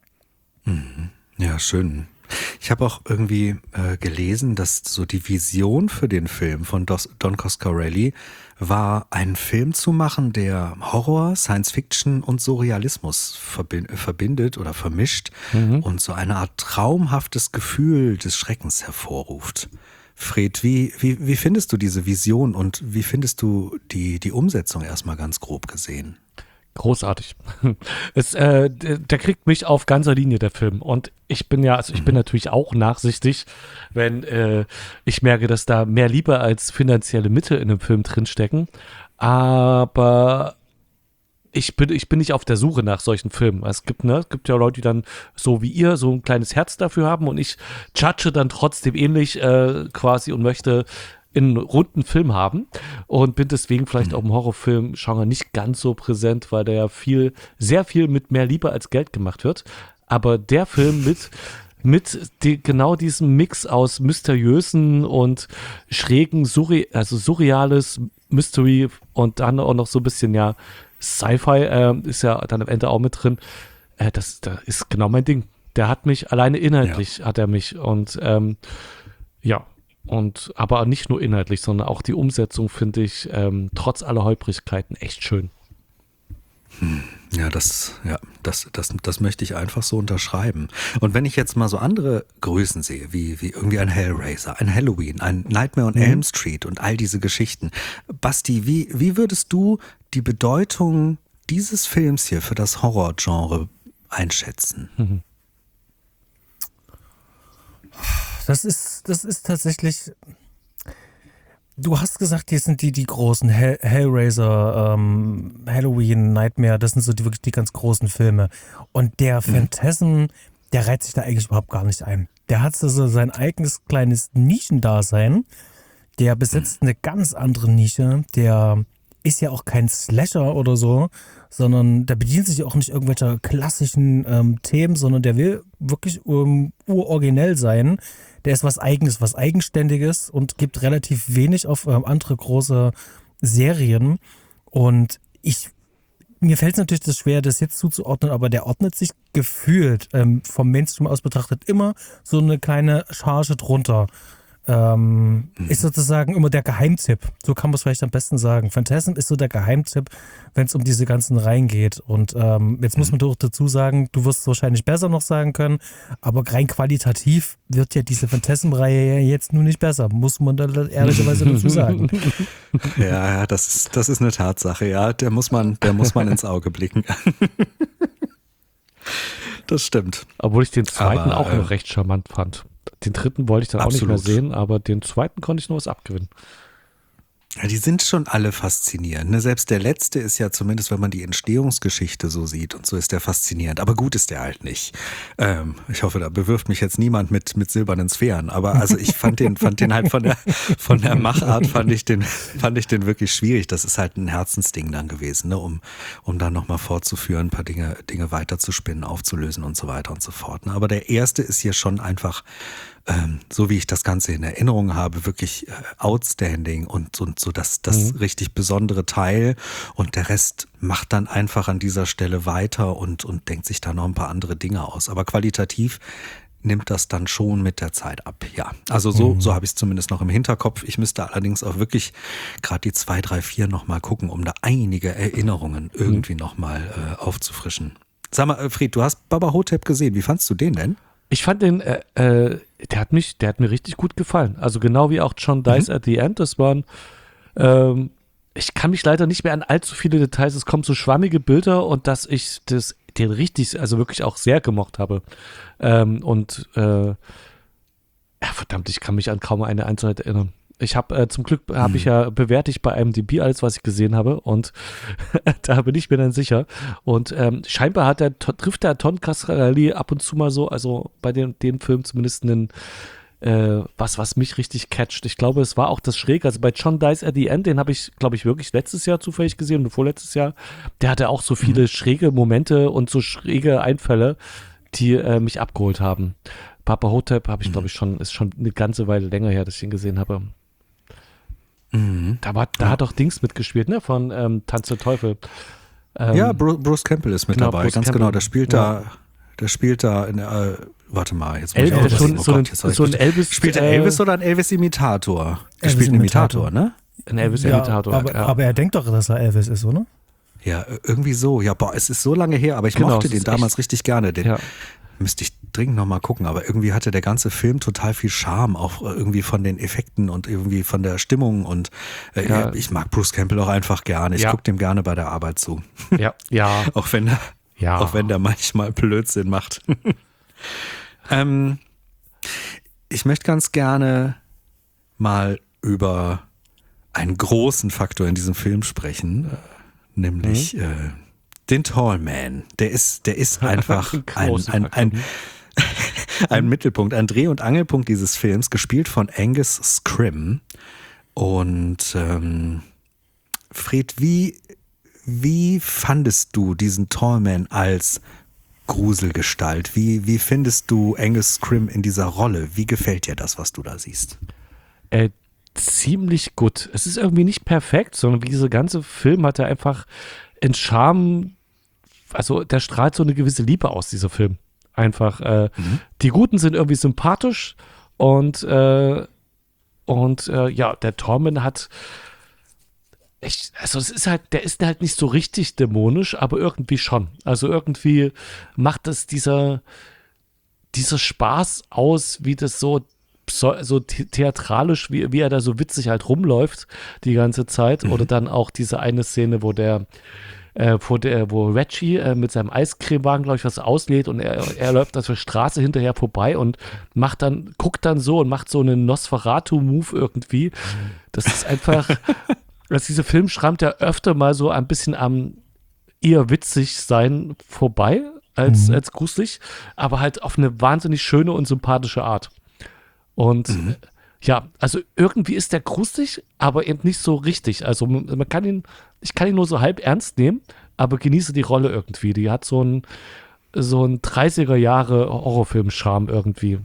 Mhm. Ja, schön. Ich habe auch irgendwie äh, gelesen, dass so die Vision für den Film von Dos, Don Coscarelli war, einen Film zu machen, der Horror, Science-Fiction und Surrealismus verbind, verbindet oder vermischt mhm. und so eine Art traumhaftes Gefühl des Schreckens hervorruft. Fred, wie, wie, wie findest du diese Vision und wie findest du die, die Umsetzung erstmal ganz grob gesehen? Großartig. Es, äh, der kriegt mich auf ganzer Linie, der Film. Und ich bin ja, also ich bin mhm. natürlich auch nachsichtig, wenn äh, ich merke, dass da mehr Liebe als finanzielle Mittel in einem Film drinstecken. Aber ich bin, ich bin nicht auf der Suche nach solchen Filmen. Es gibt, ne, es gibt ja Leute, die dann so wie ihr so ein kleines Herz dafür haben und ich judge dann trotzdem ähnlich äh, quasi und möchte einen runden Film haben und bin deswegen vielleicht Mhm. auch im Horrorfilm-Genre nicht ganz so präsent, weil da ja viel, sehr viel mit mehr Liebe als Geld gemacht wird. Aber der Film mit mit die, genau diesem Mix aus mysteriösen und schrägen, surre also surreales Mystery und dann auch noch so ein bisschen, ja, Sci-Fi äh, ist ja dann am Ende auch mit drin. Äh, das, das ist genau mein Ding. Der hat mich, alleine inhaltlich hat er mich und ähm, ja, und aber nicht nur inhaltlich, sondern auch die Umsetzung finde ich ähm, trotz aller Holprigkeiten echt schön. Ja, das, ja, das, das, das möchte ich einfach so unterschreiben. Und wenn ich jetzt mal so andere Größen sehe, wie, wie irgendwie ein Hellraiser, ein Halloween, ein Nightmare on Elm Street und all diese Geschichten. Basti, wie, wie würdest du die Bedeutung dieses Films hier für das Horrorgenre einschätzen? Mhm. Das ist, das ist tatsächlich. Du hast gesagt, hier sind die, die großen Hell, Hellraiser, ähm, Halloween, Nightmare, das sind so die wirklich die ganz großen Filme. Und der Phantasm, der reiht sich da eigentlich überhaupt gar nicht ein. Der hat so sein eigenes kleines Nischendasein. Der besetzt eine ganz andere Nische. Der ist ja auch kein Slasher oder so, sondern der bedient sich auch nicht irgendwelcher klassischen ähm, Themen, sondern der will wirklich ähm, uroriginell sein. Der ist was Eigenes, was Eigenständiges und gibt relativ wenig auf ähm, andere große Serien. Und ich, mir fällt es natürlich das schwer, das jetzt zuzuordnen, aber der ordnet sich gefühlt ähm, vom Mainstream aus betrachtet immer so eine kleine Charge drunter. Ähm, mhm. Ist sozusagen immer der Geheimtipp. So kann man es vielleicht am besten sagen. Phantasm ist so der Geheimtipp, wenn es um diese ganzen Reihen geht. Und ähm, jetzt muss man doch dazu sagen, du wirst es wahrscheinlich besser noch sagen können, aber rein qualitativ wird ja diese Phantasm-Reihe ja jetzt nur nicht besser, muss man da ehrlicherweise dazu sagen. Ja, das ist, das ist eine Tatsache, ja. Der muss man, der muss man ins Auge blicken. Das stimmt. Obwohl ich den zweiten Aber, auch äh, noch recht charmant fand. Den dritten wollte ich dann absolut. auch nicht mehr sehen, aber den zweiten konnte ich nur was abgewinnen. Ja, die sind schon alle faszinierend. Ne? Selbst der letzte ist ja zumindest, wenn man die Entstehungsgeschichte so sieht und so, ist der faszinierend. Aber gut ist der halt nicht. Ähm, ich hoffe, da bewirft mich jetzt niemand mit, mit silbernen Sphären. Aber also ich fand den, fand den halt von der, von der Machart fand ich den, fand ich den wirklich schwierig. Das ist halt ein Herzensding dann gewesen, ne? um, um dann nochmal fortzuführen, ein paar Dinge, Dinge weiterzuspinnen, aufzulösen und so weiter und so fort. Ne? Aber der erste ist hier schon einfach, ähm, so wie ich das Ganze in Erinnerung habe, wirklich äh, outstanding und, und so das, das mhm. richtig besondere Teil, und der Rest macht dann einfach an dieser Stelle weiter und, und denkt sich da noch ein paar andere Dinge aus. Aber qualitativ nimmt das dann schon mit der Zeit ab, ja. Also so, mhm. so habe ich es zumindest noch im Hinterkopf. Ich müsste allerdings auch wirklich gerade die zwei, drei, vier nochmal gucken, um da einige Erinnerungen irgendwie mhm. nochmal äh, aufzufrischen. Sag mal, Fried, du hast Baba Hotep gesehen. Wie fandst du den denn? Ich fand den, äh, äh, der hat mich, der hat mir richtig gut gefallen. Also genau wie auch John Dies mhm. at the End. Das waren, ähm, ich kann mich leider nicht mehr an allzu viele Details. Es kommen so schwammige Bilder, und dass ich das, den richtig, also wirklich auch sehr gemocht habe. Ähm, und äh, ja, verdammt, ich kann mich an kaum eine Einzelheit erinnern. Ich habe äh, zum Glück habe mhm. ich ja bewerte ich bei I M D B alles, was ich gesehen habe, und da bin ich mir dann sicher. Und ähm, scheinbar hat der trifft der Ton Cascarelli ab und zu mal so, also bei dem, dem Film zumindest einen äh, was, was mich richtig catcht. Ich glaube, es war auch das Schräg. Also bei John Dies at the End, den habe ich, glaube ich, wirklich letztes Jahr zufällig gesehen und vorletztes Jahr. Der hatte auch so viele mhm. schräge Momente und so schräge Einfälle, die äh, mich abgeholt haben. Baba Hotep habe ich, mhm. glaube ich, schon, ist schon eine ganze Weile länger her, dass ich ihn gesehen habe. Mhm. Da, war, da ja. hat doch Dings mitgespielt, ne? Von ähm, Tanz der Teufel. Ähm, ja, Bruce, Bruce Campbell ist mit genau, dabei, Bruce ganz Campbell. genau. Der spielt ja. da, der spielt da in äh, warte mal, jetzt muss El ich auch so, so, oh so, Gott, ein, jetzt soll ich so ein Elvis. Spielt er äh, Elvis oder ein Elvis-Imitator? Er Elvis spielt einen Imitator, ne? Ein Elvis-Imitator. Ja, aber, ja. aber er denkt doch, dass er Elvis ist, oder? Ja, irgendwie so. Ja, boah, es ist so lange her, aber ich Genau, mochte es den ist damals echt- richtig gerne. Den Ja. müsste ich dringend nochmal gucken, aber irgendwie hatte der ganze Film total viel Charme, auch irgendwie von den Effekten und irgendwie von der Stimmung, und äh, Ja. ich mag Bruce Campbell auch einfach gerne. Ich Ja. gucke dem gerne bei der Arbeit zu. Ja, ja, Auch wenn er, ja. auch wenn der manchmal Blödsinn macht. ähm, ich möchte ganz gerne mal über einen großen Faktor in diesem Film sprechen, äh, nämlich Mhm. äh, Den Tall Man. Der ist, der ist einfach ein, Großen ein, ein, Faktor. ein Mittelpunkt, ein Dreh- und Angelpunkt dieses Films, gespielt von Angus Scrimm. Und ähm, Fred, wie, wie fandest du diesen Tallman als Gruselgestalt? Wie, wie findest du Angus Scrimm in dieser Rolle? Wie gefällt dir das, was du da siehst? Äh, ziemlich gut. Es ist irgendwie nicht perfekt, sondern wie dieser ganze Film hat er einfach einen Charme, also der strahlt so eine gewisse Liebe aus, dieser Film. Einfach, äh, mhm. die Guten sind irgendwie sympathisch und äh, und äh, ja, der Tallman hat echt, also es ist halt, der ist halt nicht so richtig dämonisch, aber irgendwie schon. Also irgendwie macht das dieser dieser Spaß aus, wie das so so, so theatralisch, wie, wie er da so witzig halt rumläuft die ganze Zeit. Mhm. Oder dann auch diese eine Szene, wo der Äh, wo, der, wo Reggie äh, mit seinem Eiscremewagen, glaube ich, was auslädt und er, er läuft auf der Straße hinterher vorbei und macht dann, guckt dann so und macht so einen Nosferatu-Move irgendwie. Das ist einfach, dass dieser Film schrammt ja öfter mal so ein bisschen am eher witzig sein vorbei als, mhm. als gruselig, aber halt auf eine wahnsinnig schöne und sympathische Art. Und mhm. ja, also irgendwie ist der gruselig, aber eben nicht so richtig. Also man, man kann ihn, ich kann ihn nur so halb ernst nehmen, aber genieße die Rolle irgendwie. Die hat so einen so einen dreißiger Jahre Horrorfilm-Charme irgendwie.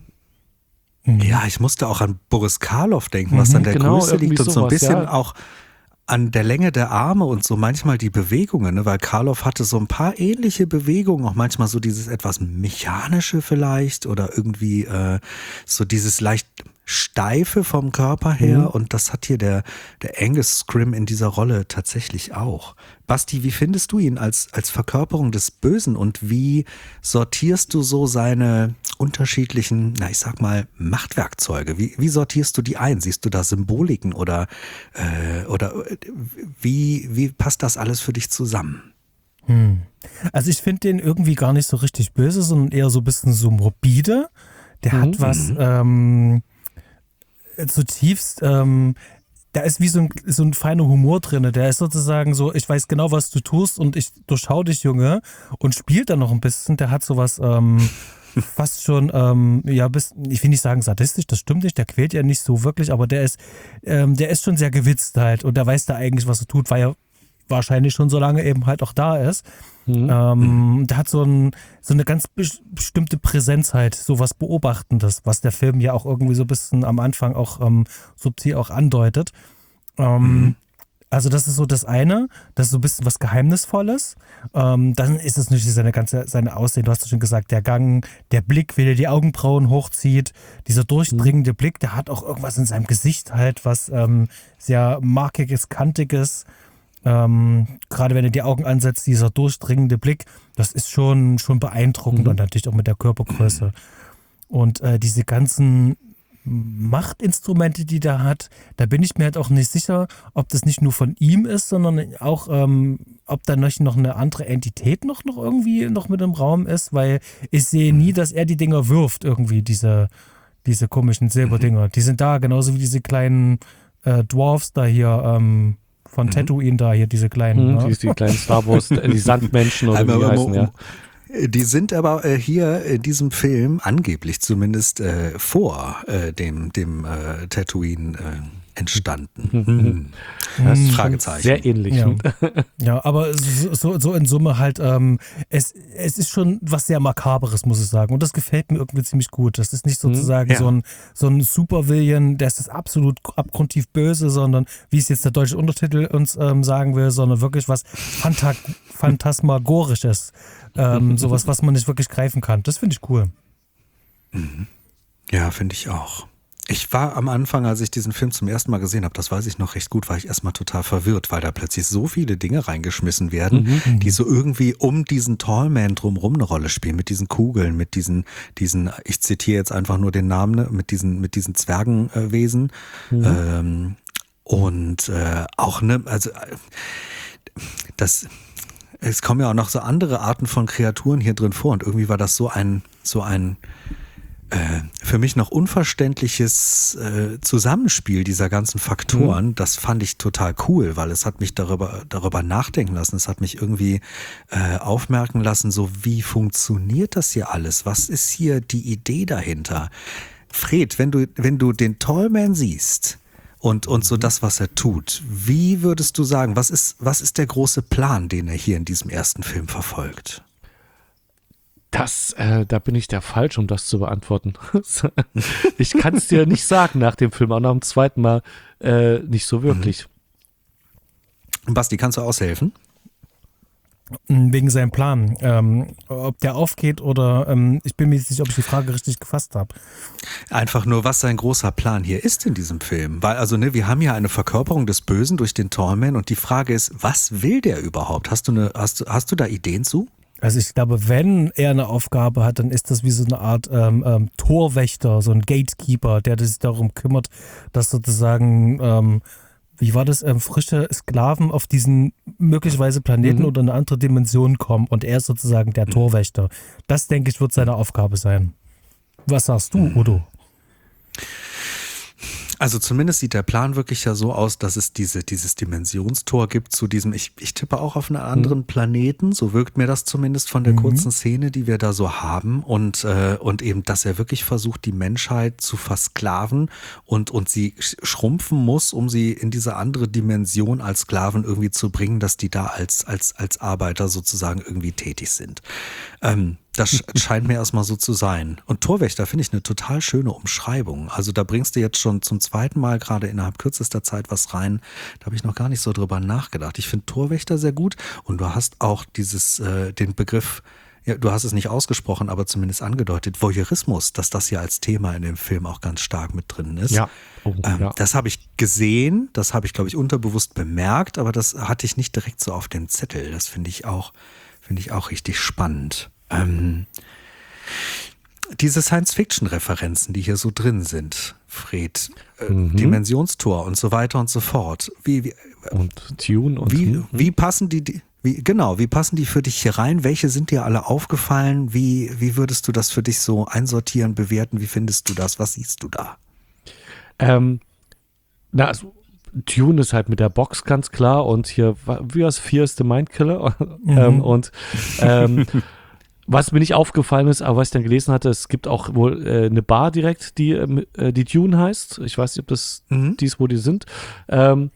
Ja, ich musste auch an Boris Karloff denken, was an der genau, Größe liegt und sowas, so ein bisschen ja. auch an der Länge der Arme und so manchmal die Bewegungen, ne? Weil Karloff hatte so ein paar ähnliche Bewegungen, auch manchmal so dieses etwas Mechanische vielleicht oder irgendwie äh, so dieses leicht Steife vom Körper her mhm. und das hat hier der, der Angus Scrimm in dieser Rolle tatsächlich auch. Basti, wie findest du ihn als, als Verkörperung des Bösen und wie sortierst du so seine unterschiedlichen, na ich sag mal, Machtwerkzeuge? Wie, wie sortierst du die ein? Siehst du da Symboliken oder, äh, oder wie, wie passt das alles für dich zusammen? Hm. Also ich finde den irgendwie gar nicht so richtig böse, sondern eher so ein bisschen so morbide. Der mhm. hat was ähm, zutiefst, ähm, da ist wie so ein, so ein feiner Humor drin. Der ist sozusagen so, ich weiß genau, was du tust und ich durchschau dich, Junge, und spielt dann noch ein bisschen. Der hat sowas ähm, fast schon, ähm, ja, bis, ich will nicht sagen sadistisch, das stimmt nicht, der quält ja nicht so wirklich, aber der ist, ähm, der ist schon sehr gewitzt halt und der weiß da eigentlich, was er tut, weil er wahrscheinlich schon so lange eben halt auch da ist. Mhm. Ähm, der hat so, ein, so eine ganz bestimmte Präsenz halt, so was Beobachtendes, was der Film ja auch irgendwie so ein bisschen am Anfang auch ähm, subtil auch andeutet. Ähm, mhm. Also das ist so das eine, das ist so ein bisschen was Geheimnisvolles. Ähm, dann ist es natürlich seine ganze, seine Aussehen, du hast ja schon gesagt, der Gang, der Blick, wie der die Augenbrauen hochzieht, dieser durchdringende mhm. Blick, der hat auch irgendwas in seinem Gesicht halt, was ähm, sehr markiges, kantiges. Ähm, gerade wenn er die Augen ansetzt, dieser durchdringende Blick, das ist schon, schon beeindruckend mhm. und natürlich auch mit der Körpergröße. Und äh, diese ganzen Machtinstrumente, die der hat, da bin ich mir halt auch nicht sicher, ob das nicht nur von ihm ist, sondern auch, ähm, ob da noch eine andere Entität noch, noch irgendwie noch mit im Raum ist, weil ich sehe nie, dass er die Dinger wirft, irgendwie, diese, diese komischen Silberdinger. Die sind da, genauso wie diese kleinen äh, Dwarfs da hier, ähm, von mhm. Tatooine da hier, diese kleinen. Mhm, ne? die, die kleinen Star Wars, die Sandmenschen oder wie die heißen, ja. Die sind aber äh, hier in diesem Film angeblich zumindest äh, vor äh, dem, dem äh, Tatooine äh, entstanden. Hm. Das ist Fragezeichen. Sehr ähnlich. Ja, ja, aber so, so, so in Summe halt, ähm, es, es ist schon was sehr Makaberes, muss ich sagen. Und das gefällt mir irgendwie ziemlich gut. Das ist nicht sozusagen ja. so ein, so ein Supervillain, der ist absolut abgrundtief böse, sondern wie es jetzt der deutsche Untertitel uns ähm, sagen will, sondern wirklich was Phanta- Phantasmagorisches. Ähm, sowas, was man nicht wirklich greifen kann. Das finde ich cool. Ja, finde ich auch. Ich war am Anfang, als ich diesen Film zum ersten Mal gesehen habe, das weiß ich noch recht gut, war ich erstmal total verwirrt, weil da plötzlich so viele Dinge reingeschmissen werden, mhm. die so irgendwie um diesen Tallman drumherum eine Rolle spielen, mit diesen Kugeln, mit diesen, diesen, ich zitiere jetzt einfach nur den Namen, ne, mit diesen, mit diesen Zwergenwesen. Mhm. Ähm, und äh, auch, ne, also das, es kommen ja auch noch so andere Arten von Kreaturen hier drin vor und irgendwie war das so ein, so ein äh, für mich noch unverständliches äh, Zusammenspiel dieser ganzen Faktoren, mhm. das fand ich total cool, weil es hat mich darüber, darüber nachdenken lassen. Es hat mich irgendwie äh, aufmerken lassen, so wie funktioniert das hier alles? Was ist hier die Idee dahinter? Fred, wenn du, wenn du den Tallman siehst und, und so das, was er tut, wie würdest du sagen, was ist, was ist der große Plan, den er hier in diesem ersten Film verfolgt? Das, äh, da bin ich der Falsch, um das zu beantworten. Ich kann es dir nicht sagen nach dem Film, auch nach dem zweiten Mal äh, nicht so wirklich. Mhm. Basti, kannst du aushelfen? Wegen seinem Plan. Ähm, ob der aufgeht oder ähm, ich bin mir nicht sicher, ob ich die Frage richtig gefasst habe. Einfach nur, was sein großer Plan hier ist in diesem Film. Weil, also, ne, wir haben ja eine Verkörperung des Bösen durch den Tallman und die Frage ist, was will der überhaupt? Hast du eine, hast, hast du da Ideen zu? Also ich glaube, wenn er eine Aufgabe hat, dann ist das wie so eine Art ähm, ähm, Torwächter, so ein Gatekeeper, der sich darum kümmert, dass sozusagen, ähm, wie war das, ähm, frische Sklaven auf diesen möglicherweise Planeten mhm. oder eine andere Dimension kommen und er ist sozusagen der Torwächter. Das, denke ich, wird seine Aufgabe sein. Was sagst du, Udo? Also zumindest sieht der Plan wirklich ja so aus, dass es diese, dieses Dimensionstor gibt zu diesem, ich, ich tippe auch auf einen anderen mhm. Planeten, so wirkt mir das zumindest von der mhm. kurzen Szene, die wir da so haben und, äh, und eben, dass er wirklich versucht, die Menschheit zu versklaven und, und sie schrumpfen muss, um sie in diese andere Dimension als Sklaven irgendwie zu bringen, dass die da als, als, als Arbeiter sozusagen irgendwie tätig sind. Ähm, Das scheint mir erstmal so zu sein. Und Torwächter finde ich eine total schöne Umschreibung. Also da bringst du jetzt schon zum zweiten Mal gerade innerhalb kürzester Zeit was rein. Da habe ich noch gar nicht so drüber nachgedacht. Ich finde Torwächter sehr gut und du hast auch dieses, äh, den Begriff, ja, du hast es nicht ausgesprochen, aber zumindest angedeutet, Voyeurismus, dass das ja als Thema in dem Film auch ganz stark mit drin ist. Ja. Oh, ähm, ja. Das habe ich gesehen, das habe ich, glaube ich, unterbewusst bemerkt, aber das hatte ich nicht direkt so auf dem Zettel. Das finde ich auch, finde ich auch richtig spannend. Ähm, diese Science-Fiction-Referenzen, die hier so drin sind, Fred, äh, mhm. Dimensionstor und so weiter und so fort. Wie, wie, und Tune und wie, mhm. wie passen die, die wie, genau, wie passen die für dich hier rein? Welche sind dir alle aufgefallen? Wie, wie würdest du das für dich so einsortieren, bewerten? Wie findest du das? Was siehst du da? Ähm, na, also Tune ist halt mit der Box ganz klar und hier, wie heißt Fear is the Mindkiller? Mhm. ähm, und ähm, was mir nicht aufgefallen ist, aber was ich dann gelesen hatte, es gibt auch wohl äh, eine Bar direkt, die, äh, die Dune heißt. Ich weiß nicht, ob das mhm. die ist, wo die sind. Ähm,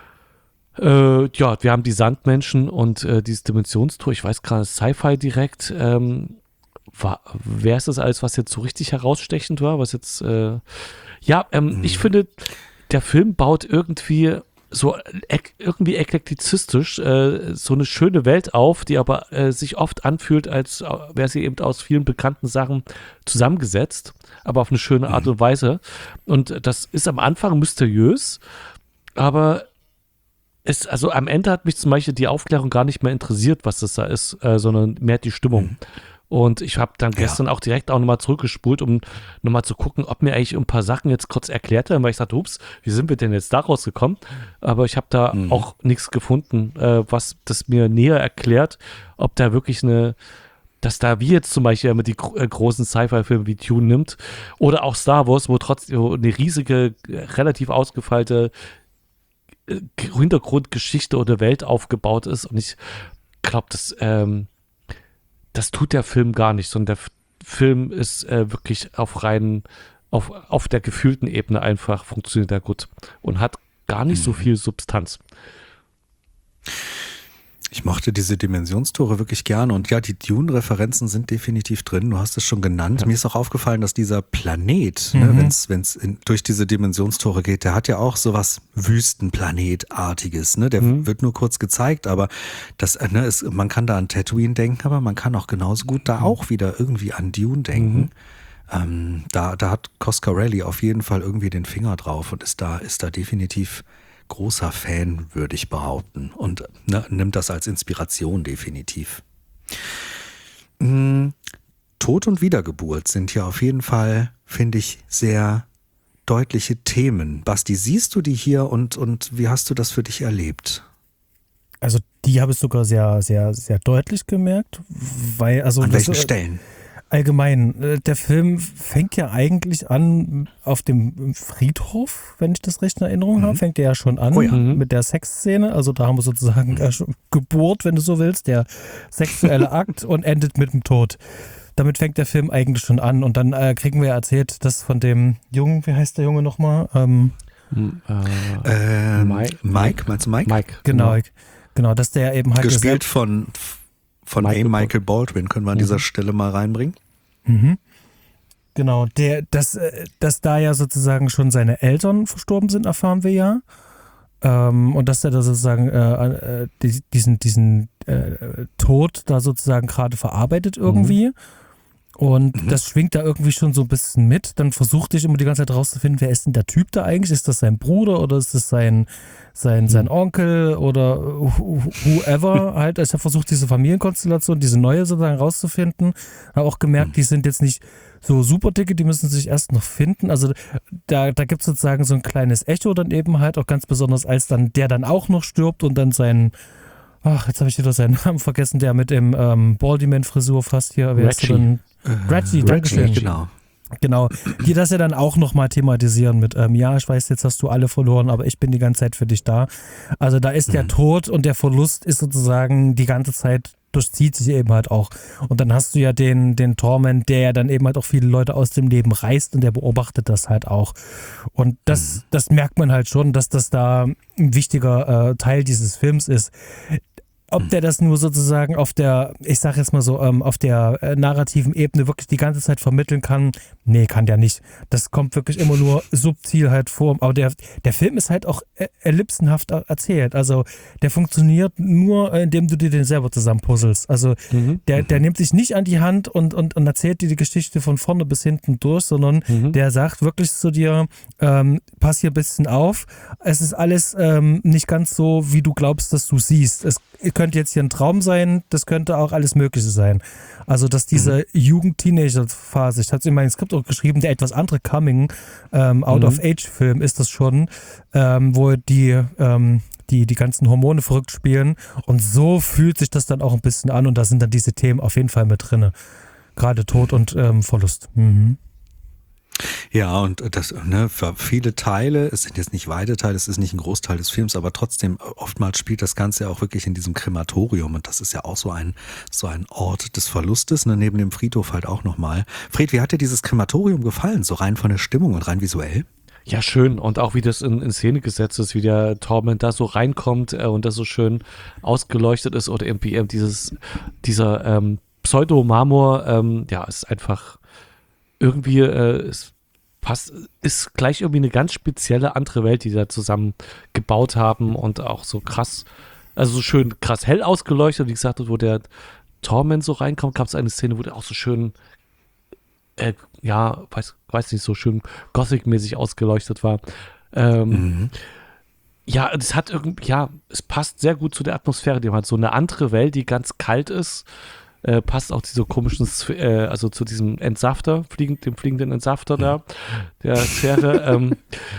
äh, ja, wir haben die Sandmenschen und äh, dieses Dimensionstor. Ich weiß gerade, Sci-Fi direkt. Ähm, war, wer ist das alles, was jetzt so richtig herausstechend war? Was jetzt, äh, ja, ähm, mhm. ich finde, der Film baut irgendwie so ek- irgendwie eklektizistisch äh, so eine schöne Welt auf, die aber äh, sich oft anfühlt, als äh, wäre sie eben aus vielen bekannten Sachen zusammengesetzt, aber auf eine schöne Art mhm. und Weise. Und das ist am Anfang mysteriös, aber es, also am Ende hat mich zum Beispiel die Aufklärung gar nicht mehr interessiert, was das da ist, äh, sondern mehr die Stimmung. Mhm. Und ich habe dann gestern ja. auch direkt auch nochmal zurückgespult, um nochmal zu gucken, ob mir eigentlich ein paar Sachen jetzt kurz erklärt haben, weil ich dachte, ups, wie sind wir denn jetzt da rausgekommen? Aber ich habe da mhm. auch nichts gefunden, äh, was das mir näher erklärt, ob da wirklich eine, dass da wie jetzt zum Beispiel immer die gro- äh, großen Sci-Fi-Filme wie Dune nimmt oder auch Star Wars, wo trotzdem eine riesige, relativ ausgefeilte äh, Hintergrundgeschichte oder Welt aufgebaut ist. Und ich glaube, das ähm, Das tut der Film gar nicht, sondern der F- Film ist äh, wirklich auf rein, auf, auf der gefühlten Ebene einfach funktioniert er gut und hat gar nicht mhm. so viel Substanz. Ich mochte diese Dimensionstore wirklich gerne und ja, die Dune-Referenzen sind definitiv drin, du hast es schon genannt. Ja. Mir ist auch aufgefallen, dass dieser Planet, mhm. ne, wenn es durch diese Dimensionstore geht, der hat ja auch sowas Wüstenplanetartiges, ne? Der mhm. wird nur kurz gezeigt, aber das, ne, ist, man kann da an Tatooine denken, aber man kann auch genauso gut da auch wieder irgendwie an Dune denken. Mhm. Ähm, da, da hat Coscarelli auf jeden Fall irgendwie den Finger drauf und ist da, ist da definitiv großer Fan, würde ich behaupten. Und ne, nimmt das als Inspiration definitiv. Mm, Tod und Wiedergeburt sind ja auf jeden Fall, finde ich, sehr deutliche Themen. Basti, siehst du die hier und, und wie hast du das für dich erlebt? Also die habe ich sogar sehr, sehr, sehr deutlich gemerkt. Weil, also An welchen das, Stellen? allgemein, äh, der Film fängt ja eigentlich an auf dem Friedhof, wenn ich das recht in Erinnerung habe, fängt der ja schon an Oh ja. mit der Sexszene. Also da haben wir sozusagen äh, schon Geburt, wenn du so willst, der sexuelle Akt und endet mit dem Tod. Damit fängt der Film eigentlich schon an und dann äh, kriegen wir erzählt, dass von dem Jungen, wie heißt der Junge nochmal? Ähm, Äh, Ähm, Mike- Mike, meinst du Mike? Mike. genau, genau, dass der eben halt Gespielt von, von Michael A. Michael Baldwin, können wir an dieser Stelle mal reinbringen. Mhm. Genau, der, dass, äh, dass da ja sozusagen schon seine Eltern verstorben sind, erfahren wir ja. Ähm, und dass er da sozusagen äh, äh, die- diesen, diesen äh, Tod da sozusagen gerade verarbeitet irgendwie. Und das schwingt da irgendwie schon so ein bisschen mit. Dann versuchte ich immer die ganze Zeit rauszufinden, wer ist denn der Typ da eigentlich? Ist das sein Bruder oder ist das sein, sein, sein Onkel oder who- whoever halt? Ich habe versucht, diese Familienkonstellation, diese neue sozusagen rauszufinden. Habe auch gemerkt, die sind jetzt nicht so super dicke, die müssen sich erst noch finden. Also da, da gibt es sozusagen so ein kleines Echo dann eben halt, auch ganz besonders, als dann der dann auch noch stirbt und dann sein, ach, jetzt habe ich wieder seinen Namen vergessen, der mit dem ähm, Baldyman-Frisur fast hier. Wer ist Reggie. der denn? Reggie, Dankeschön. Genau. Genau, die das ja dann auch nochmal thematisieren mit, ähm, ja, ich weiß, jetzt hast du alle verloren, aber ich bin die ganze Zeit für dich da. Also da ist der Tod und der Verlust ist sozusagen die ganze Zeit, durchzieht sich eben halt auch. Und dann hast du ja den, den Torment, der ja dann eben halt auch viele Leute aus dem Leben reißt und der beobachtet das halt auch. Und das, das merkt man halt schon, dass das da ein wichtiger äh, Teil dieses Films ist. Ob der das nur sozusagen auf der, ich sag jetzt mal so, ähm, auf der äh, narrativen Ebene wirklich die ganze Zeit vermitteln kann, nee, kann der nicht. Das kommt wirklich immer nur subtil halt vor. Aber der, der Film ist halt auch äh, ellipsenhaft erzählt. Also der funktioniert nur, äh, indem du dir den selber zusammenpuzzelst. Also Mhm. der, der nimmt dich nicht an die Hand und, und, und erzählt dir die Geschichte von vorne bis hinten durch, sondern Mhm. der sagt wirklich zu dir, ähm, pass hier ein bisschen auf. Es ist alles ähm, nicht ganz so, wie du glaubst, dass du siehst. Es könnte jetzt hier ein Traum sein, das könnte auch alles Mögliche sein. Also, dass diese Jugend-Teenager-Phase, ich hatte es in meinem Skript auch geschrieben, der etwas andere Coming, ähm, Out-of-Age-Film ist das schon, ähm, wo die, ähm, die die ganzen Hormone verrückt spielen und so fühlt sich das dann auch ein bisschen an und da sind dann diese Themen auf jeden Fall mit drin. Gerade Tod und ähm, Verlust. Mhm. Ja, und das, ne, für viele Teile, es sind jetzt nicht weite Teile, es ist nicht ein Großteil des Films, aber trotzdem, oftmals spielt das Ganze ja auch wirklich in diesem Krematorium und das ist ja auch so ein, so ein Ort des Verlustes, ne, neben dem Friedhof halt auch nochmal. Fred, wie hat dir dieses Krematorium gefallen, so rein von der Stimmung und rein visuell? Ja, schön. Und auch wie das in, in Szene gesetzt ist, wie der Torment da so reinkommt äh, und das so schön ausgeleuchtet ist oder irgendwie ähm, dieses, dieser ähm, Pseudo-Marmor, ähm, ja, ist einfach irgendwie, äh, es passt, ist gleich irgendwie eine ganz spezielle andere Welt, die da zusammen gebaut haben und auch so krass, also so schön krass hell ausgeleuchtet, wie gesagt, wo der Torment so reinkommt, gab es eine Szene, wo der auch so schön Äh, ja, weiß, weiß nicht, so schön Gothic-mäßig ausgeleuchtet war. Ähm, Mhm. Ja, es hat irgendwie, ja, es passt sehr gut zu der Atmosphäre, die man hat. So eine andere Welt, die ganz kalt ist, äh, passt auch diese komischen, Sph- äh, also zu diesem Entsafter, fliegend, dem fliegenden Entsafter da, der Sphäre. ähm,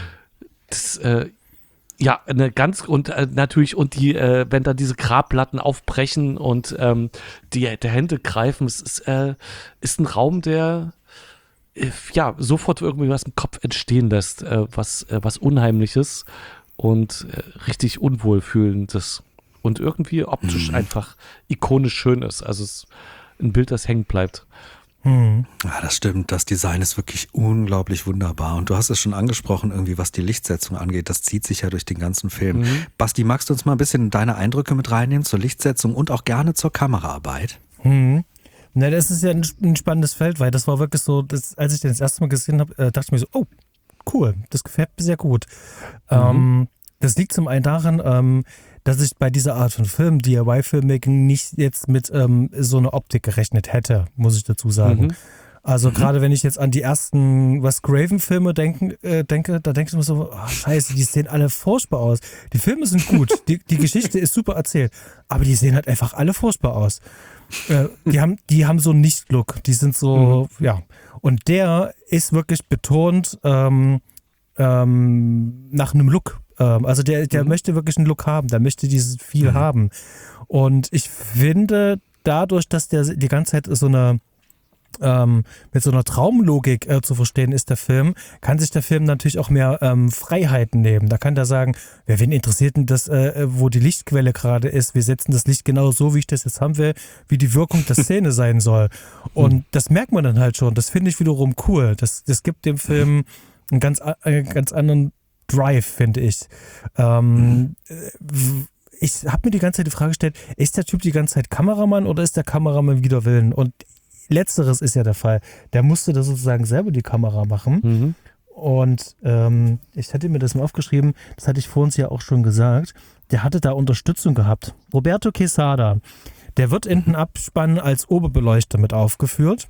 das, äh, ja, eine ganz, und äh, natürlich, und die, äh, wenn dann diese Grabplatten aufbrechen und ähm, die der Hände greifen, es ist, äh, ist ein Raum, der äh, ja sofort irgendwie was im Kopf entstehen lässt, äh, was, äh, was Unheimliches und äh, richtig Unwohlfühlendes und irgendwie optisch Mhm. einfach ikonisch schön ist. Also es ist ein Bild, das hängen bleibt. Mhm. Ja, das stimmt. Das Design ist wirklich unglaublich wunderbar. Und du hast es schon angesprochen, irgendwie was die Lichtsetzung angeht. Das zieht sich ja durch den ganzen Film. Mhm. Basti, magst du uns mal ein bisschen deine Eindrücke mit reinnehmen zur Lichtsetzung und auch gerne zur Kameraarbeit? Mhm. Na, das ist ja ein, ein spannendes Feld, weil das war wirklich so, das, als ich den das erste Mal gesehen habe, äh, dachte ich mir so, oh, cool, das gefällt mir sehr gut. Ähm, das liegt zum einen daran, ähm, dass ich bei dieser Art von Film, D I Y-Filmmaking, nicht jetzt mit ähm, so einer Optik gerechnet hätte, muss ich dazu sagen. Mhm. Also gerade wenn ich jetzt an die ersten Wes Craven-Filme denken, äh, denke, da denke ich mir so, oh, scheiße, die sehen alle furchtbar aus. Die Filme sind gut, die, die Geschichte ist super erzählt, aber die sehen halt einfach alle furchtbar aus. Äh, die haben, die haben so einen Nicht-Look, die sind so, ja. Und der ist wirklich betont ähm, ähm, nach einem Look. Ähm, also der, der Mhm. möchte wirklich einen Look haben, der möchte dieses viel Mhm. haben. Und ich finde, dadurch, dass der die ganze Zeit so eine ähm, mit so einer Traumlogik äh, zu verstehen ist, der Film, kann sich der Film natürlich auch mehr ähm, Freiheiten nehmen. Da kann der sagen, ja, wen interessiert denn das, äh, wo die Lichtquelle gerade ist? Wir setzen das Licht genau so, wie ich das jetzt haben will, wie die Wirkung der Szene sein soll. Und das merkt man dann halt schon. Das finde ich wiederum cool. Das, das gibt dem Film einen ganz, einen ganz anderen Drive, finde ich. Ähm, ich habe mir die ganze Zeit die Frage gestellt, ist der Typ die ganze Zeit Kameramann oder ist der Kameramann wider Willen? Und Letzteres ist ja der Fall. Der musste da sozusagen selber die Kamera machen. Mhm. Und ähm, ich hatte mir das mal aufgeschrieben, das hatte ich vor uns ja auch schon gesagt, der hatte da Unterstützung gehabt. Roberto Quesada, der wird in den Abspann als Oberbeleuchter mit aufgeführt.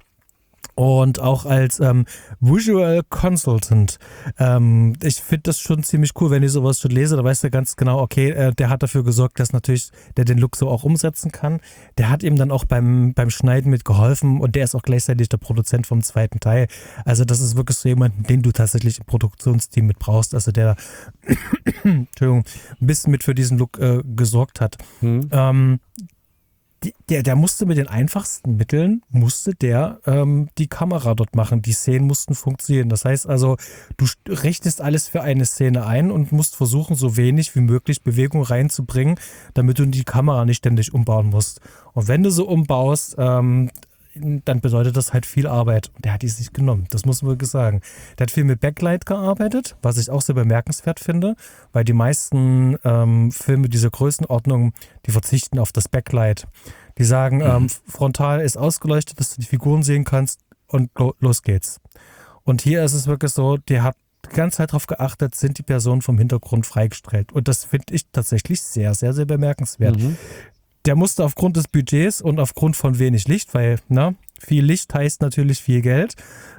Und auch als ähm, Visual Consultant. Ähm, ich finde das schon ziemlich cool, wenn ich sowas schon lese, da weißt du ganz genau, okay, äh, der hat dafür gesorgt, dass natürlich der den Look so auch umsetzen kann. Der hat ihm dann auch beim, beim Schneiden mitgeholfen und der ist auch gleichzeitig der Produzent vom zweiten Teil. Also das ist wirklich so jemand, den du tatsächlich im Produktionsteam mit brauchst, also der Entschuldigung, ein bisschen mit für diesen Look äh, gesorgt hat. Mhm. Ähm, Die, der, der musste mit den einfachsten Mitteln, musste der ähm, die Kamera dort machen. Die Szenen mussten funktionieren. Das heißt also, du richtest alles für eine Szene ein und musst versuchen, so wenig wie möglich Bewegung reinzubringen, damit du die Kamera nicht ständig umbauen musst. Und wenn du so umbaust, ähm, dann bedeutet das halt viel Arbeit. Und der hat die sich genommen, das muss man wirklich sagen. Der hat viel mit Backlight gearbeitet, was ich auch sehr bemerkenswert finde, weil die meisten ähm, Filme dieser Größenordnung, die verzichten auf das Backlight. Die sagen, mhm. ähm, frontal ist ausgeleuchtet, dass du die Figuren sehen kannst und lo- los geht's. Und hier ist es wirklich so, der hat die ganze Zeit darauf geachtet, sind die Personen vom Hintergrund freigestellt. Und das finde ich tatsächlich sehr, sehr, sehr bemerkenswert. Mhm. Der musste aufgrund des Budgets und aufgrund von wenig Licht, weil na, viel Licht heißt natürlich viel Geld,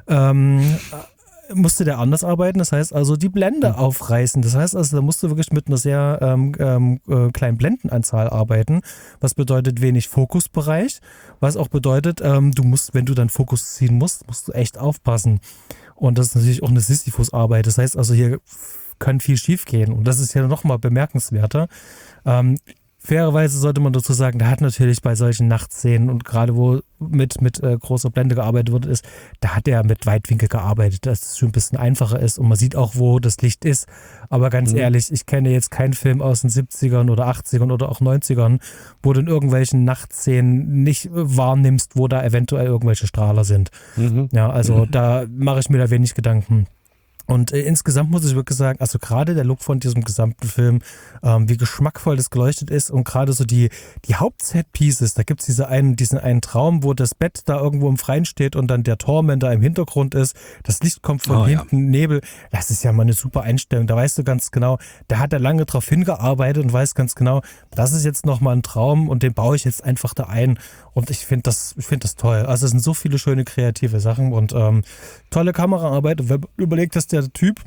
ähm, musste der anders arbeiten. Das heißt also die Blende aufreißen. Das heißt also, da musste wirklich mit einer sehr ähm, ähm, äh, kleinen Blendenanzahl arbeiten, was bedeutet wenig Fokusbereich, was auch bedeutet, ähm, du musst, wenn du dann Fokus ziehen musst, musst du echt aufpassen. Und das ist natürlich auch eine Sisyphus-Arbeit. Das heißt also, hier kann viel schief gehen. Und das ist ja nochmal bemerkenswerter. Ähm, Fairerweise sollte man dazu sagen, der hat natürlich bei solchen Nachtszenen und gerade wo mit, mit äh, großer Blende gearbeitet wird, ist, da hat er mit Weitwinkel gearbeitet, dass es schon ein bisschen einfacher ist und man sieht auch, wo das Licht ist. Aber ganz mhm. ehrlich, ich kenne jetzt keinen Film aus den siebzigern oder achtzigern oder auch neunzigern, wo du in irgendwelchen Nachtszenen nicht wahrnimmst, wo da eventuell irgendwelche Strahler sind. Mhm. Ja, also mhm. da mache ich mir da wenig Gedanken. Und äh, insgesamt muss ich wirklich sagen, also gerade der Look von diesem gesamten Film, ähm, wie geschmackvoll das geleuchtet ist und gerade so die, die Haupt-Set-Pieces, da gibt es diese einen, diesen einen Traum, wo das Bett da irgendwo im Freien steht und dann der Torment da im Hintergrund ist, das Licht kommt von oh, hinten, ja. Nebel, das ist ja mal eine super Einstellung, da weißt du ganz genau, da hat er lange drauf hingearbeitet und weiß ganz genau, das ist jetzt nochmal ein Traum und den baue ich jetzt einfach da ein und ich finde das, ich finde das toll, also es sind so viele schöne kreative Sachen und ähm, tolle Kameraarbeit, und wenn man überlegt, dass der Typ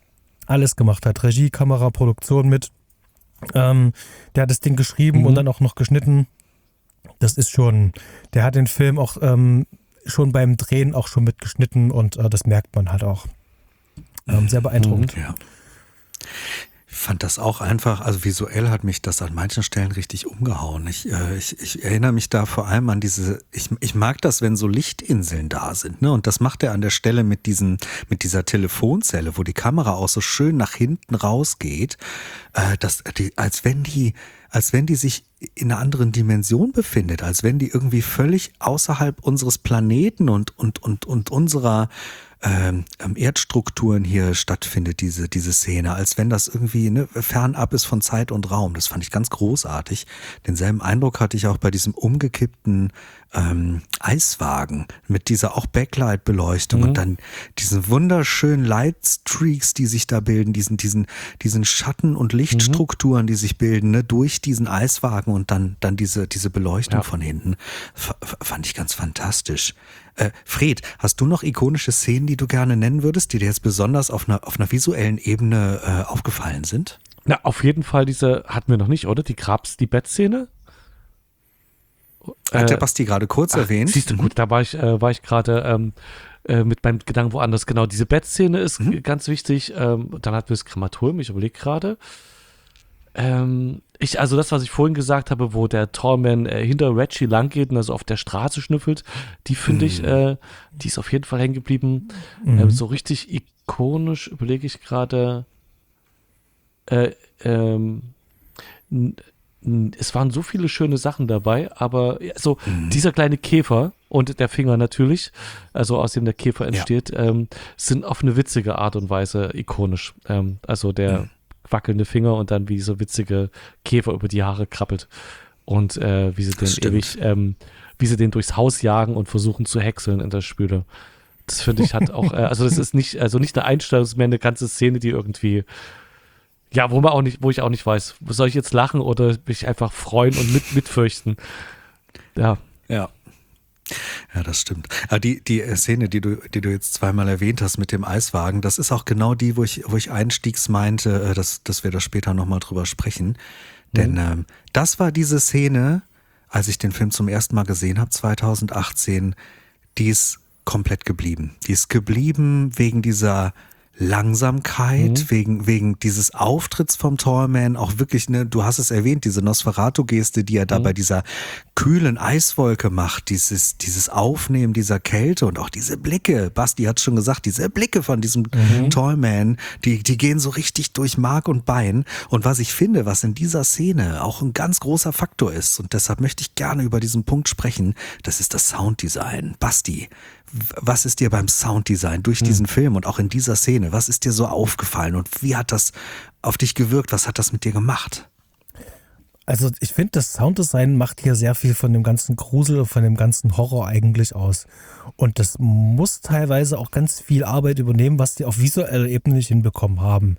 alles gemacht hat. Regie, Kamera, Produktion mit. Ähm, der hat das Ding geschrieben mhm. und dann auch noch geschnitten. Das ist schon, der hat den Film auch ähm, schon beim Drehen auch schon mitgeschnitten und äh, das merkt man halt auch. Ähm, sehr beeindruckend. Mhm, ja. Ich fand das auch einfach, also visuell hat mich das an manchen Stellen richtig umgehauen. Ich, äh, ich, ich erinnere mich da vor allem an diese, ich, ich mag das, wenn so Lichtinseln da sind, ne? Und das macht er an der Stelle mit diesen, mit dieser Telefonzelle, wo die Kamera auch so schön nach hinten rausgeht, äh, dass die, als wenn die, als wenn die sich in einer anderen Dimension befindet, als wenn die irgendwie völlig außerhalb unseres Planeten und, und, und, und unserer Ähm, Erdstrukturen hier stattfindet, diese, diese Szene, als wenn das irgendwie ne, fernab ist von Zeit und Raum. Das fand ich ganz großartig. Denselben Eindruck hatte ich auch bei diesem umgekippten ähm, Eiswagen mit dieser auch Backlight-Beleuchtung mhm. und dann diesen wunderschönen Lightstreaks, die sich da bilden, diesen, diesen, diesen Schatten- und Lichtstrukturen, mhm. die sich bilden, ne, durch diesen Eiswagen und dann, dann diese, diese Beleuchtung ja. von hinten. F- fand ich ganz fantastisch. Äh, Fred, hast du noch ikonische Szenen, die du gerne nennen würdest, die dir jetzt besonders auf einer, auf einer visuellen Ebene äh, aufgefallen sind? Na, auf jeden Fall diese, hatten wir noch nicht, oder? Die Grabs, die Bettszene? Hat der Basti gerade kurz ach, erwähnt. Siehst du, gut, da war ich, äh, war ich gerade ähm, äh, mit meinem Gedanken woanders. Genau, diese Bettszene ist mhm. ganz wichtig. Ähm, dann hatten wir das Krematorium, ich überlege gerade. Ähm, ich, also das, was ich vorhin gesagt habe, wo der Tallman äh, hinter Reggie lang geht und also auf der Straße schnüffelt, die finde ich, äh, die ist auf jeden Fall hängen geblieben. Mhm. Ähm, so richtig ikonisch überlege ich gerade. Äh, ähm, n- n- es waren so viele schöne Sachen dabei, aber ja, so dieser kleine Käfer und der Finger natürlich, also aus dem der Käfer entsteht, ähm, sind auf eine witzige Art und Weise ikonisch. Ähm, also der wackelnde Finger und dann wie so witzige Käfer über die Haare krabbelt und äh, wie sie den stimmt. ewig, ähm, wie sie den durchs Haus jagen und versuchen zu häckseln in der Spüle. Das finde ich hat auch, äh, also das ist nicht, also nicht eine Einstellung, es ist mehr eine ganze Szene, die irgendwie, ja, wo man auch nicht, wo ich auch nicht weiß, soll ich jetzt lachen oder mich einfach freuen und mit, mitfürchten? Ja. Ja. Ja, das stimmt. Aber die, die Szene, die du, die du jetzt zweimal erwähnt hast mit dem Eiswagen, das ist auch genau die, wo ich, wo ich einstiegs meinte, äh, dass, dass wir da später nochmal drüber sprechen. Denn ähm, das war diese Szene, als ich den Film zum ersten Mal gesehen habe, zwanzig achtzehn, die ist komplett geblieben. Die ist geblieben wegen dieser Langsamkeit, Mhm. wegen, wegen dieses Auftritts vom Tallman, auch wirklich, ne, du hast es erwähnt, diese Nosferatu-Geste, die er da Mhm. bei dieser kühlen Eiswolke macht, dieses, dieses Aufnehmen dieser Kälte und auch diese Blicke, Basti hat schon gesagt, diese Blicke von diesem Tallman, die, die gehen so richtig durch Mark und Bein. Und was ich finde, was in dieser Szene auch ein ganz großer Faktor ist, und deshalb möchte ich gerne über diesen Punkt sprechen, das ist das Sounddesign. Basti, w- was ist dir beim Sounddesign durch diesen Film und auch in dieser Szene, was ist dir so aufgefallen und wie hat das auf dich gewirkt? Was hat das mit dir gemacht? Also ich finde, das Sounddesign macht hier sehr viel von dem ganzen Grusel und von dem ganzen Horror eigentlich aus. Und das muss teilweise auch ganz viel Arbeit übernehmen, was die auf visueller Ebene nicht hinbekommen haben.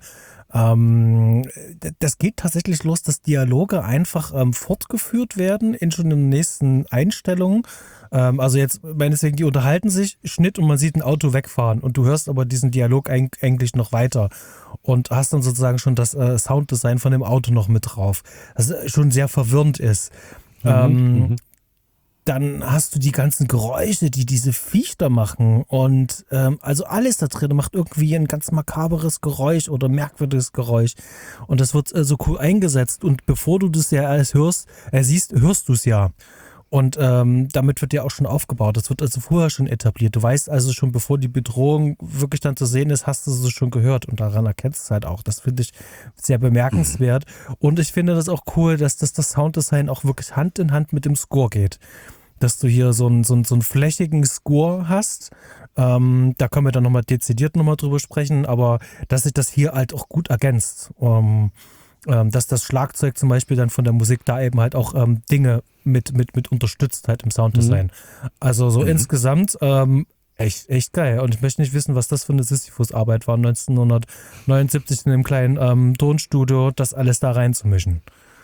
Ähm, das geht tatsächlich los, dass Dialoge einfach ähm, fortgeführt werden in schon den nächsten Einstellungen. Ähm, also jetzt, meinetwegen, die unterhalten sich, Schnitt und man sieht ein Auto wegfahren und du hörst aber diesen Dialog eig- eigentlich noch weiter und hast dann sozusagen schon das äh, Sounddesign von dem Auto noch mit drauf, das schon sehr verwirrend ist. Ähm, Dann hast du die ganzen Geräusche, die diese Viecher machen und ähm, also alles da drin macht irgendwie ein ganz makaberes Geräusch oder merkwürdiges Geräusch und das wird äh, so cool eingesetzt und bevor du das ja alles hörst, äh, siehst, hörst du es ja. Und ähm, damit wird ja auch schon aufgebaut. Das wird also vorher schon etabliert. Du weißt also schon, bevor die Bedrohung wirklich dann zu sehen ist, hast du es schon gehört. Und daran erkennst du es halt auch. Das finde ich sehr bemerkenswert. Und ich finde das auch cool, dass das, das Sounddesign auch wirklich Hand in Hand mit dem Score geht. Dass du hier so einen, so einen, so einen flächigen Score hast. Ähm, da können wir dann nochmal dezidiert nochmal drüber sprechen. Aber dass sich das hier halt auch gut ergänzt. Ähm, ähm, dass das Schlagzeug zum Beispiel dann von der Musik da eben halt auch ähm, Dinge mit, mit, mit unterstützt halt im Sounddesign. Also so insgesamt ähm, echt, echt geil. Und ich möchte nicht wissen, was das für eine Sisyphus-Arbeit war, neunzehnhundertneunundsiebzig in einem kleinen ähm, Tonstudio, das alles da reinzumischen.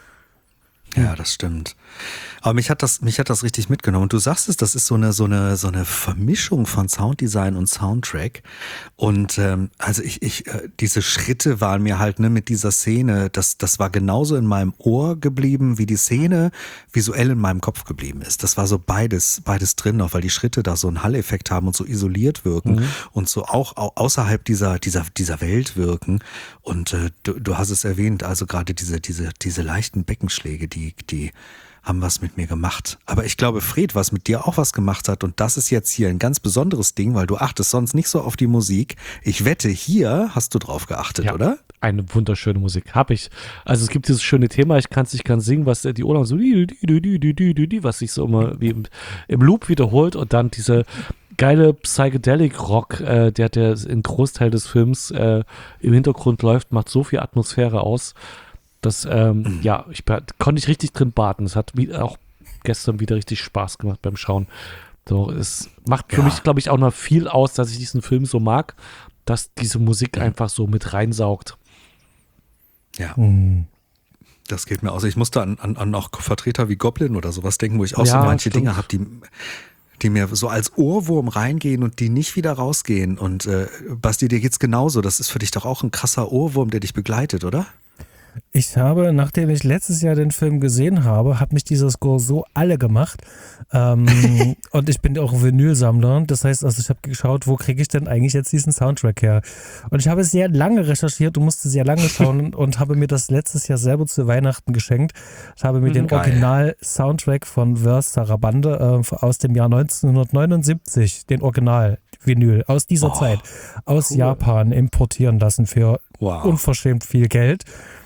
Ja, das stimmt. Aber mich hat das, mich hat das richtig mitgenommen. Und du sagst es, das ist so eine, so eine, so eine Vermischung von Sounddesign und Soundtrack. Und ähm, also ich, ich, äh, diese Schritte waren mir halt ne mit dieser Szene, das, das war genauso in meinem Ohr geblieben, wie die Szene visuell in meinem Kopf geblieben ist. Das war so beides, beides drin noch, weil die Schritte da so einen Hall-Effekt haben und so isoliert wirken mhm. und so auch au- außerhalb dieser, dieser, dieser Welt wirken. Und äh, du, du hast es erwähnt, also gerade diese, diese, diese leichten Beckenschläge, die Die, die haben was mit mir gemacht. Aber ich glaube, Fred, was mit dir auch was gemacht hat, und das ist jetzt hier ein ganz besonderes Ding, weil du achtest sonst nicht so auf die Musik. Ich wette, hier hast du drauf geachtet, Ja, oder? eine wunderschöne Musik. Hab ich. Also es gibt dieses schöne Thema, ich kann es nicht ganz singen, was die Ola so, was sich so immer wie im, im Loop wiederholt und dann diese geile Psychedelic-Rock, äh, der, der in Großteil des Films äh, im Hintergrund läuft, macht so viel Atmosphäre aus. Das, ähm, mhm. ja, ich konnte ich richtig drin baden. Es hat wie, auch gestern wieder richtig Spaß gemacht beim Schauen. So, es macht für ja. mich, glaube ich, auch noch viel aus, dass ich diesen Film so mag, dass diese Musik mhm. einfach so mit reinsaugt. Ja. Mhm. Das geht mir aus. Ich musste an, an, an auch Vertreter wie Goblin oder sowas denken, wo ich auch Ja, so manche stimmt. Dinge habe, die, die mir so als Ohrwurm reingehen und die nicht wieder rausgehen. Und äh, Basti, dir geht's genauso. Das ist für dich doch auch ein krasser Ohrwurm, der dich begleitet, oder? Ich habe, nachdem ich letztes Jahr den Film gesehen habe, hat mich dieser Score so alle gemacht. Ähm, und ich bin auch Vinylsammler. Das heißt, also ich habe geschaut, wo kriege ich denn eigentlich jetzt diesen Soundtrack her? Und ich habe sehr lange recherchiert und musste sehr lange schauen und habe mir das letztes Jahr selber zu Weihnachten geschenkt. Ich habe mir den Geil. Original-Soundtrack von Verse Sarabande äh, aus dem Jahr neunzehnhundertneunundsiebzig, den Original-Vinyl aus dieser Oh, Zeit, aus cool. Japan importieren lassen für Wow. unverschämt viel Geld.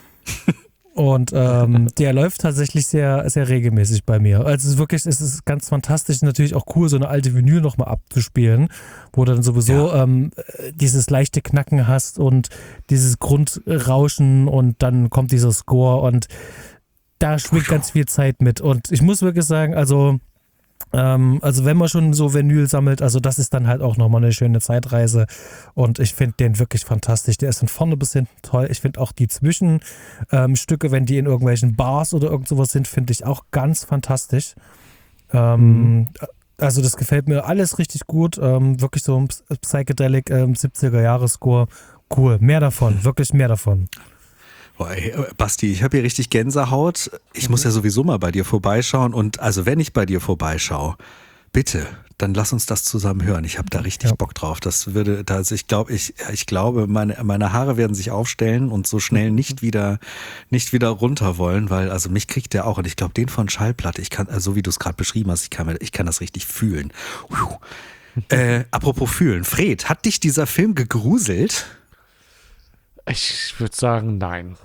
Und ähm, der läuft tatsächlich sehr, sehr regelmäßig bei mir. Also es ist wirklich, es ist ganz fantastisch, natürlich auch cool, so eine alte Vinyl nochmal abzuspielen, wo du dann sowieso Ja. ähm, dieses leichte Knacken hast und dieses Grundrauschen und dann kommt dieser Score und da schwingt ganz viel Zeit mit. Und ich muss wirklich sagen, also Ähm, also wenn man schon so Vinyl sammelt, also das ist dann halt auch nochmal eine schöne Zeitreise und ich finde den wirklich fantastisch. Der ist von vorne bis hinten toll. Ich finde auch die Zwischenstücke, ähm, wenn die in irgendwelchen Bars oder irgend sowas sind, finde ich auch ganz fantastisch. Ähm, mhm. Also das gefällt mir alles richtig gut. Ähm, wirklich so ein Psychedelic ähm, siebziger-Jahre-Score. Cool, mehr davon, wirklich mehr davon. Boah, ey, Basti, ich habe hier richtig Gänsehaut. Ich muss ja sowieso mal bei dir vorbeischauen. Und also wenn ich bei dir vorbeischaue, bitte, dann lass uns das zusammen hören. Ich habe da richtig Ja. Bock drauf. Das würde, also ich glaube, ich, ich glaube, meine, meine Haare werden sich aufstellen und so schnell nicht wieder, nicht wieder runter wollen, weil also mich kriegt der auch. Und ich glaube, den von Schallplatte, ich kann, also so wie du es gerade beschrieben hast, ich kann, mir- ich kann das richtig fühlen. Puh. Äh, apropos fühlen, Fred, hat dich dieser Film gegruselt? Ich würde sagen, nein.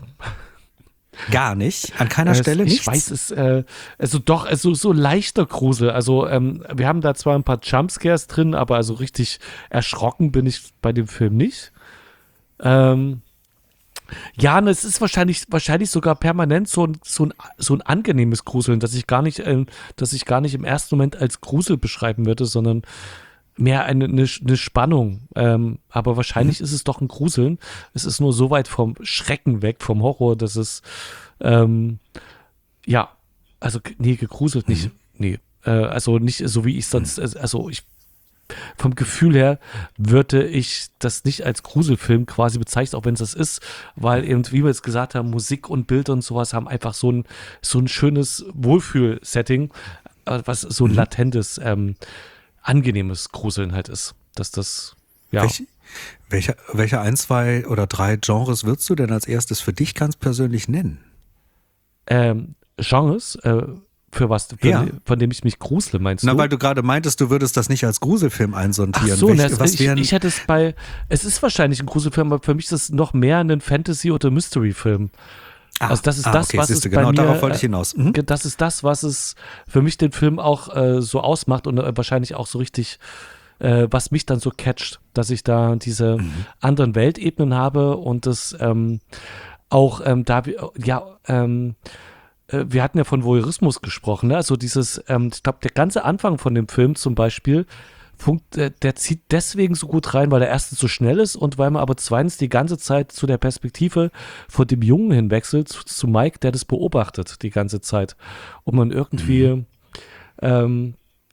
Gar nicht? An keiner Es- Stelle ich nichts? weiß es, äh, also doch, also so leichter Grusel. Also ähm, wir haben da zwar ein paar Jumpscares drin, aber also richtig erschrocken bin ich bei dem Film nicht. Ähm, ja, und es ist wahrscheinlich, wahrscheinlich sogar permanent so ein, so ein, so ein angenehmes Gruseln, dass ich gar nicht, ähm, dass ich gar nicht im ersten Moment als Grusel beschreiben würde, sondern mehr eine, eine, eine Spannung. Ähm, aber wahrscheinlich ist es doch ein Gruseln. Es ist nur so weit vom Schrecken weg, vom Horror, dass es, ähm, ja, also, nee, gegruselt nicht. Nee, äh, also nicht so, wie ich sonst, also ich, vom Gefühl her würde ich das nicht als Gruselfilm quasi bezeichnen, auch wenn es das ist, weil eben, wie wir jetzt gesagt haben, Musik und Bild und sowas haben einfach so ein, so ein schönes Wohlfühl-Setting, äh, was so ein latentes, ähm, angenehmes Gruseln halt ist. Dass das, ja. Welch, welche, welche ein, zwei oder drei Genres würdest du denn als erstes für dich ganz persönlich nennen? Ähm, Genres, äh, für was, für, Ja. von dem ich mich grusele, meinst Na, du? weil du gerade meintest, du würdest das nicht als Gruselfilm Ach einsortieren. so, Welch, das, was ich, wären, ich hätte es bei, es ist wahrscheinlich ein Gruselfilm, aber für mich ist es noch mehr ein Fantasy- oder Mystery-Film. ah, Also das ist ah, das, okay, was siehste, es bei genau mir, darauf wollte ich hinaus. Mhm. Ge- Das ist das, was es für mich den Film auch äh, so ausmacht und äh, wahrscheinlich auch so richtig, äh, was mich dann so catcht, dass ich da diese anderen Weltebenen habe und das ähm, auch ähm, da, wir- ja, ähm, äh, wir hatten ja von Voyeurismus gesprochen, ne? Also dieses, ähm, ich glaube, der ganze Anfang von dem Film zum Beispiel, funkt, äh, der zieht deswegen so gut rein, weil er erstens so schnell ist und weil man aber zweitens die ganze Zeit zu der Perspektive von dem Jungen hinwechselt, zu, zu Mike, der das beobachtet die ganze Zeit. Und man irgendwie, ähm,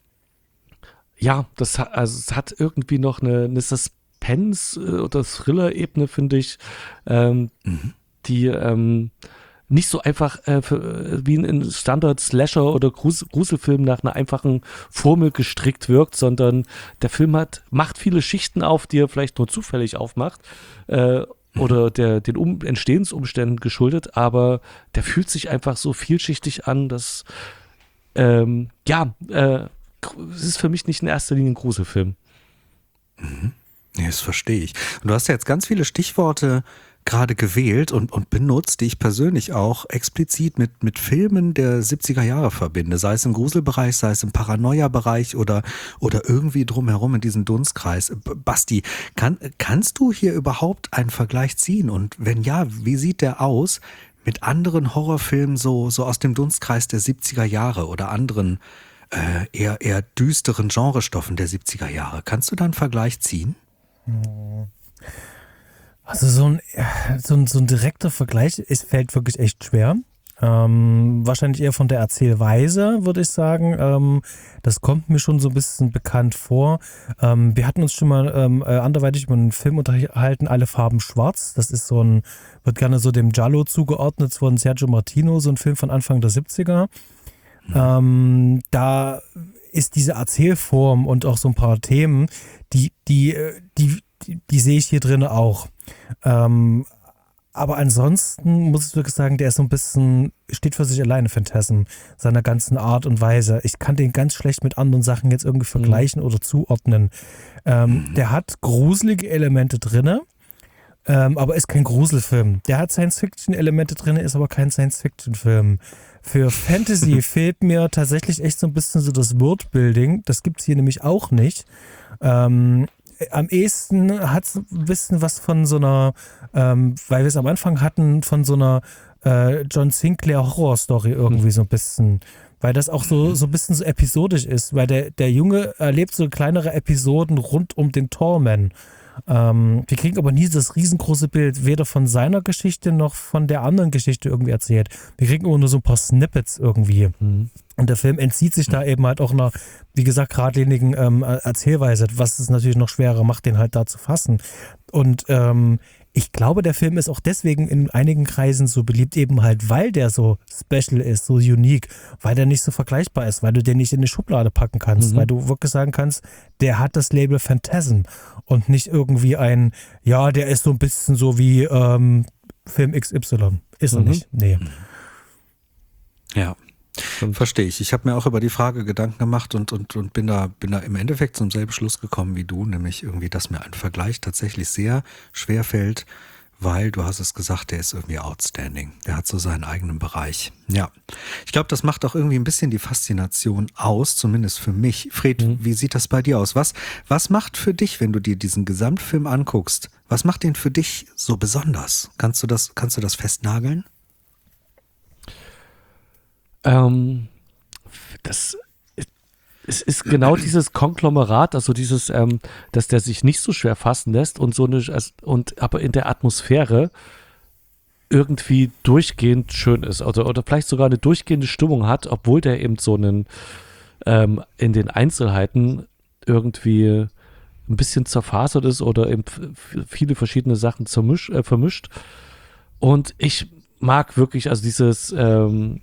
ja, das hat, also es hat irgendwie noch eine, eine Suspense- äh, oder Thriller-Ebene, finde ich, ähm, die ähm, nicht so einfach äh, für, wie ein Standard-Slasher oder Grus Gruselfilm nach einer einfachen Formel gestrickt wirkt, sondern der Film hat, macht viele Schichten auf, die er vielleicht nur zufällig aufmacht äh, oder der, den um Entstehensumständen geschuldet, aber der fühlt sich einfach so vielschichtig an, dass ähm, ja, äh, es ist für mich nicht in erster Linie ein Gruselfilm. Nee, das verstehe ich. Und du hast ja jetzt ganz viele Stichworte gerade gewählt und, und benutzt, die ich persönlich auch explizit mit, mit Filmen der siebziger Jahre verbinde. Sei es im Gruselbereich, sei es im Paranoia-Bereich oder, oder irgendwie drumherum in diesem Dunstkreis. B- Basti, kann, kannst du hier überhaupt einen Vergleich ziehen? Und wenn ja, wie sieht der aus mit anderen Horrorfilmen so, so aus dem Dunstkreis der siebziger Jahre oder anderen äh, eher, eher düsteren Genrestoffen der siebziger Jahre? Kannst du da einen Vergleich ziehen? Also so ein, so ein, so ein direkter Vergleich, es fällt wirklich echt schwer. Ähm, wahrscheinlich eher von der Erzählweise, würde ich sagen. Ähm, das kommt mir schon so ein bisschen bekannt vor. Ähm, wir hatten uns schon mal ähm, äh, anderweitig über einen Film unterhalten, Alle Farben schwarz. Das ist so ein, wird gerne so dem Giallo zugeordnet von Sergio Martino, so ein Film von Anfang der siebziger. Mhm. Ähm, da ist diese Erzählform und auch so ein paar Themen, die, die, die, die, die sehe ich hier drin auch. Ähm, Aber ansonsten muss ich wirklich sagen, der ist so ein bisschen, steht für sich alleine, Phantasm, seiner ganzen Art und Weise. Ich kann den ganz schlecht mit anderen Sachen jetzt irgendwie vergleichen mhm. oder zuordnen. Ähm, mhm. Der hat gruselige Elemente drin, ähm, aber ist kein Gruselfilm. Der hat Science-Fiction-Elemente drin, ist aber kein Science-Fiction-Film. Für Fantasy fehlt mir tatsächlich echt so ein bisschen so das Worldbuilding. Das gibt es hier nämlich auch nicht. Ähm, Am ehesten hat es ein bisschen was von so einer, ähm, weil wir es am Anfang hatten, von so einer äh, John Sinclair Horror-Story irgendwie so ein bisschen. Weil das auch so, so ein bisschen so episodisch ist. Weil der, der Junge erlebt so kleinere Episoden rund um den Torman. Ähm, wir kriegen aber nie das riesengroße Bild, weder von seiner Geschichte noch von der anderen Geschichte irgendwie erzählt. Wir kriegen immer nur so ein paar Snippets irgendwie. Mhm. Und der Film entzieht sich da eben halt auch einer, wie gesagt, geradlinigen ähm, Erzählweise, was es natürlich noch schwerer macht, den halt da zu fassen. Und ähm, ich glaube, der Film ist auch deswegen in einigen Kreisen so beliebt, eben halt, weil der so special ist, so unique, weil der nicht so vergleichbar ist, weil du den nicht in die Schublade packen kannst, mhm. weil du wirklich sagen kannst, der hat das Label Phantasm und nicht irgendwie ein, ja, der ist so ein bisschen so wie ähm, Film X Y. Ist er mhm. nicht? Nee. Ja. Verstehe ich. Ich habe mir auch über die Frage Gedanken gemacht und, und, und bin da, bin da im Endeffekt zum selben Schluss gekommen wie du, nämlich irgendwie, dass mir ein Vergleich tatsächlich sehr schwer fällt, weil, du hast es gesagt, der ist irgendwie outstanding. Der hat so seinen eigenen Bereich. Ja. Ich glaube, das macht auch irgendwie ein bisschen die Faszination aus, zumindest für mich. Fred, mhm. wie sieht das bei dir aus? Was, was macht für dich, wenn du dir diesen Gesamtfilm anguckst, was macht den für dich so besonders? Kannst du das, kannst du das festnageln? Ähm, das es ist genau dieses Konglomerat, also dieses, ähm, dass der sich nicht so schwer fassen lässt und so eine, und aber in der Atmosphäre irgendwie durchgehend schön ist, oder, oder vielleicht sogar eine durchgehende Stimmung hat, obwohl der eben so einen ähm, in den Einzelheiten irgendwie ein bisschen zerfasert ist oder eben viele verschiedene Sachen zermisch, äh, vermischt. Und ich mag wirklich, also dieses ähm,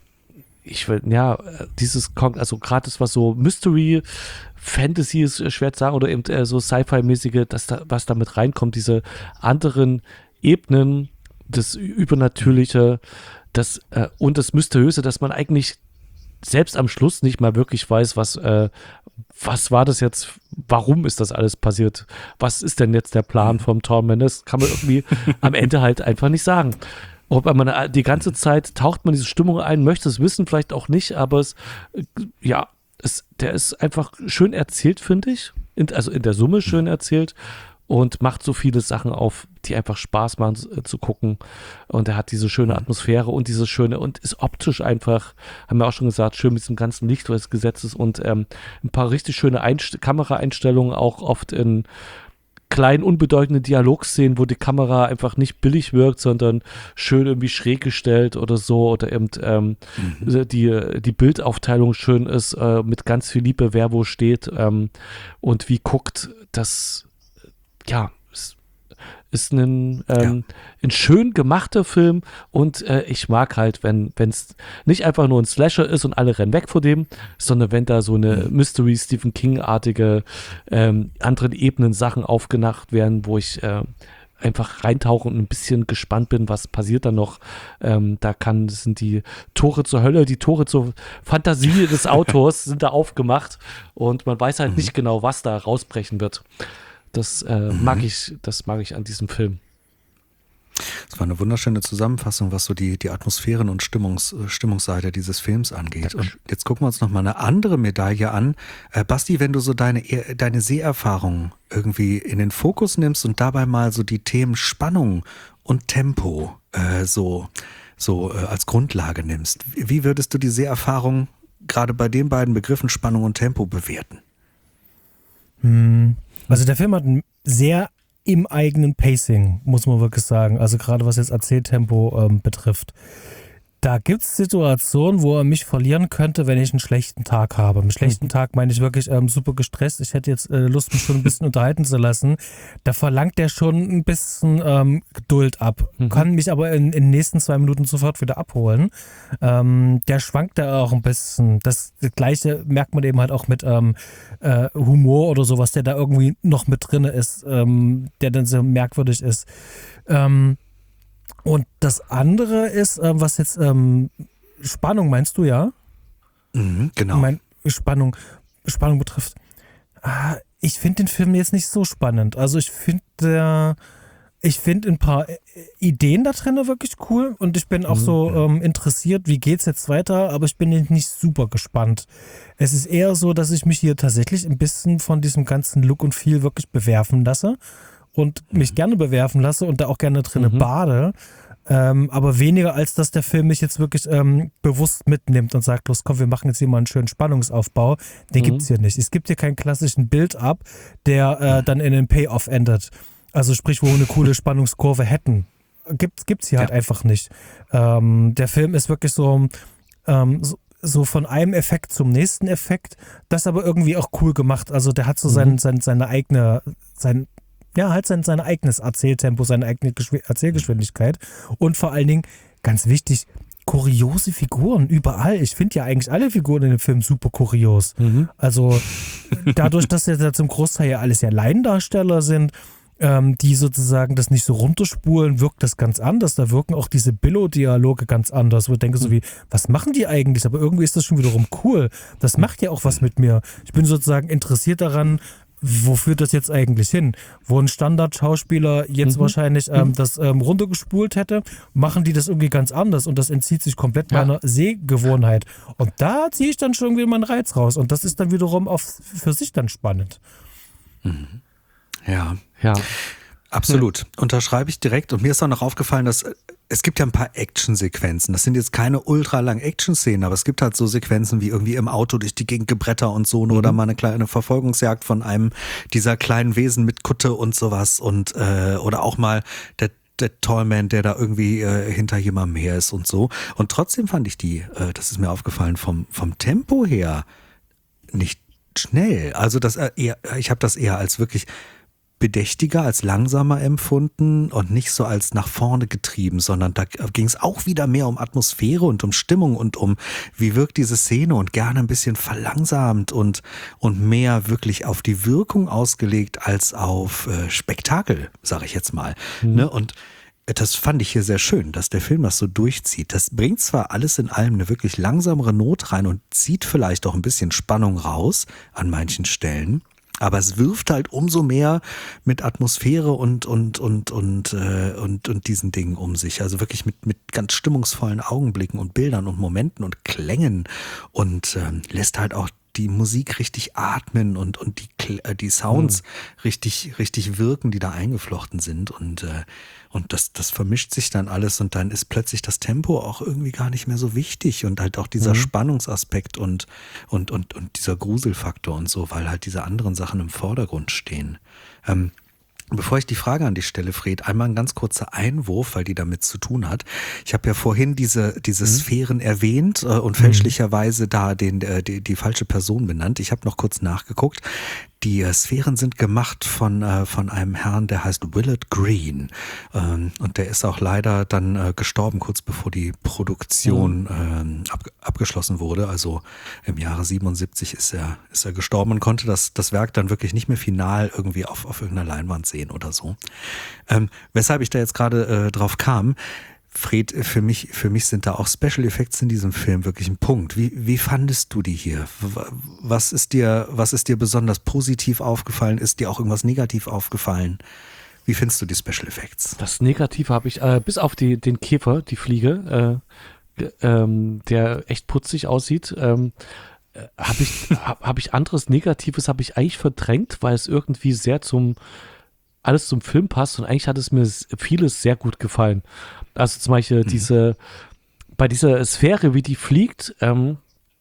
ich will, ja, dieses, also gerade das, was so Mystery, Fantasy ist schwer zu sagen, oder eben äh, so Sci-Fi-mäßige, dass da, was da mit reinkommt, diese anderen Ebenen, das Übernatürliche, das, äh, und das Mysteriöse, dass man eigentlich selbst am Schluss nicht mal wirklich weiß, was, äh, was war das jetzt, warum ist das alles passiert, was ist denn jetzt der Plan vom Torment, das kann man irgendwie am Ende halt einfach nicht sagen. Ob man die ganze Zeit taucht man diese Stimmung ein, möchte es wissen, vielleicht auch nicht, aber es, ja, es, der ist einfach schön erzählt, finde ich. In, also in der Summe schön erzählt und macht so viele Sachen auf, die einfach Spaß machen äh, zu gucken. Und er hat diese schöne Atmosphäre und diese schöne, und ist optisch einfach, haben wir auch schon gesagt, schön mit diesem ganzen Licht, was gesetzt ist, und ähm, ein paar richtig schöne Einst- Kameraeinstellungen, auch oft in kleinen, unbedeutenden Dialogszenen, wo die Kamera einfach nicht billig wirkt, sondern schön irgendwie schräg gestellt oder so, oder eben ähm, mhm. die, die Bildaufteilung schön ist, äh, mit ganz viel Liebe, wer wo steht ähm, und wie guckt, das, ja, ist, ist ein, ähm, ja. ein schön gemachter Film, und äh, ich mag halt, wenn es nicht einfach nur ein Slasher ist und alle rennen weg vor dem, sondern wenn da so eine mhm. Mystery, Stephen King-artige ähm, anderen Ebenen Sachen aufgenacht werden, wo ich äh, einfach reintauche und ein bisschen gespannt bin, was passiert da noch. Ähm, da kann, das sind die Tore zur Hölle, die Tore zur Fantasie des Autors sind da aufgemacht, und man weiß halt mhm. nicht genau, was da rausbrechen wird. Das äh, mhm. mag ich, das mag ich an diesem Film. Das war eine wunderschöne Zusammenfassung, was so die, die Atmosphären- und Stimmungs, Stimmungsseite dieses Films angeht. Und jetzt gucken wir uns nochmal eine andere Medaille an. Äh, Basti, wenn du so deine, deine Seherfahrung irgendwie in den Fokus nimmst und dabei mal so die Themen Spannung und Tempo äh, so, so äh, als Grundlage nimmst, wie würdest du die Seherfahrung gerade bei den beiden Begriffen Spannung und Tempo bewerten? Hm. Also der Film hat ein sehr im eigenen Pacing, muss man wirklich sagen. Also gerade was jetzt Erzähltempo ähm, betrifft. Da gibt es Situationen, wo er mich verlieren könnte, wenn ich einen schlechten Tag habe. Einen schlechten Tag meine ich wirklich ähm, super gestresst. Ich hätte jetzt äh, Lust, mich schon ein bisschen unterhalten zu lassen. Da verlangt der schon ein bisschen ähm, Geduld ab. Mhm. Kann mich aber in, in den nächsten zwei Minuten sofort wieder abholen. Ähm, der schwankt da auch ein bisschen. Das, das Gleiche merkt man eben halt auch mit ähm, äh, Humor oder sowas, der da irgendwie noch mit drin ist, ähm, der dann so merkwürdig ist. Ähm, Und das andere ist, ähm, was jetzt ähm, Spannung meinst du, ja? Mhm, genau. Mein, Spannung, Spannung betrifft. Ah, ich finde den Film jetzt nicht so spannend. Also ich finde ich finde ein paar Ideen da drin wirklich cool und ich bin auch Mhm. so ähm, interessiert, wie geht's jetzt weiter, aber ich bin nicht super gespannt. Es ist eher so, dass ich mich hier tatsächlich ein bisschen von diesem ganzen Look und Feel wirklich bewerfen lasse und mich gerne bewerfen lasse und da auch gerne drinne Mhm. bade. Ähm, aber weniger als dass der Film mich jetzt wirklich ähm, bewusst mitnimmt und sagt, los komm, wir machen jetzt hier mal einen schönen Spannungsaufbau. Den Mhm. gibt's hier nicht. Es gibt hier keinen klassischen Build-up, der äh, dann in einen Payoff endet. Also sprich, wo wir eine coole Spannungskurve hätten. Gibt, gibt's hier halt Ja. einfach nicht. Ähm, der Film ist wirklich so, ähm, so, so von einem Effekt zum nächsten Effekt, das aber irgendwie auch cool gemacht. Also der hat so sein, Mhm. sein, seine eigene, sein, ja, halt sein, sein eigenes Erzähltempo, seine eigene Geschw- Erzählgeschwindigkeit und vor allen Dingen, ganz wichtig, kuriose Figuren überall. Ich finde ja eigentlich alle Figuren in dem Film super kurios. Mhm. Also dadurch, dass ja zum Großteil ja alles ja Laiendarsteller sind, ähm, die sozusagen das nicht so runterspulen, wirkt das ganz anders. Da wirken auch diese Billo-Dialoge ganz anders. Wo ich denke so wie, was machen die eigentlich? Aber irgendwie ist das schon wiederum cool. Das macht ja auch was mit mir. Ich bin sozusagen interessiert daran, wo führt das jetzt eigentlich hin? Wo ein Standardschauspieler jetzt Mhm. wahrscheinlich ähm, das ähm, runtergespult hätte, machen die das irgendwie ganz anders und das entzieht sich komplett Ja. meiner Sehgewohnheit. Und da ziehe ich dann schon irgendwie meinen Reiz raus und das ist dann wiederum auch für sich dann spannend. Ja, Ja. absolut. Unterschreibe ich direkt. Und mir ist auch noch aufgefallen, dass äh, es gibt ja ein paar Actionsequenzen. Das sind jetzt keine ultra langen Action-Szenen, aber es gibt halt so Sequenzen wie irgendwie im Auto durch die Gegend gebretter und so, oder mal eine kleine Verfolgungsjagd von einem dieser kleinen Wesen mit Kutte und sowas und äh, oder auch mal der der Tallman, der da irgendwie äh, hinter jemandem her ist und so. Und trotzdem fand ich die, äh, das ist mir aufgefallen, vom vom Tempo her nicht schnell. Also das äh, eher, ich habe das eher als wirklich bedächtiger, als langsamer empfunden und nicht so als nach vorne getrieben, sondern da ging es auch wieder mehr um Atmosphäre und um Stimmung und um, wie wirkt diese Szene und gerne ein bisschen verlangsamt und, und mehr wirklich auf die Wirkung ausgelegt als auf äh, Spektakel, sage ich jetzt mal. Ne? Und das fand ich hier sehr schön, dass der Film das so durchzieht. Das bringt zwar alles in allem eine wirklich langsamere Not rein und zieht vielleicht auch ein bisschen Spannung raus an manchen Stellen, aber es wirft halt umso mehr mit Atmosphäre und und und und äh, und und diesen Dingen um sich. Also wirklich mit mit ganz stimmungsvollen Augenblicken und Bildern und Momenten und Klängen und ähm, lässt halt auch die Musik richtig atmen und und die Kl- äh, die Sounds richtig richtig wirken, die da eingeflochten sind und äh, und das das vermischt sich dann alles und dann ist plötzlich das Tempo auch irgendwie gar nicht mehr so wichtig und halt auch dieser Mhm. Spannungsaspekt und und und und dieser Gruselfaktor und so, weil halt diese anderen Sachen im Vordergrund stehen. Ähm, Bevor ich die Frage an dich stelle, Fred, einmal ein ganz kurzer Einwurf, weil die damit zu tun hat. Ich habe ja vorhin diese, diese Sphären erwähnt äh, und fälschlicherweise da den, äh, die, die falsche Person benannt. Ich habe noch kurz nachgeguckt. Die äh, Sphären sind gemacht von, äh, von einem Herrn, der heißt Willard Green. Ähm, und der ist auch leider dann äh, gestorben, kurz bevor die Produktion ähm, ab, abgeschlossen wurde. Also im Jahre siebenundsiebzig ist er, ist er gestorben und konnte das, das Werk dann wirklich nicht mehr final irgendwie auf, auf irgendeiner Leinwand sehen oder so. Ähm, weshalb ich da jetzt gerade äh, drauf kam, Fred, für mich, für mich sind da auch Special Effects in diesem Film wirklich ein Punkt. Wie, wie fandest du die hier? Was ist dir, was ist dir besonders positiv aufgefallen? Ist dir auch irgendwas negativ aufgefallen? Wie findest du die Special Effects? Das Negative habe ich, äh, bis auf die, den Käfer, die Fliege, äh, ge- ähm, der echt putzig aussieht, ähm, äh, habe ich, hab, hab ich anderes Negatives habe ich eigentlich verdrängt, weil es irgendwie sehr zum, alles zum Film passt und eigentlich hat es mir s- vieles sehr gut gefallen. Also zum Beispiel diese, bei dieser Sphäre, wie die fliegt, ähm,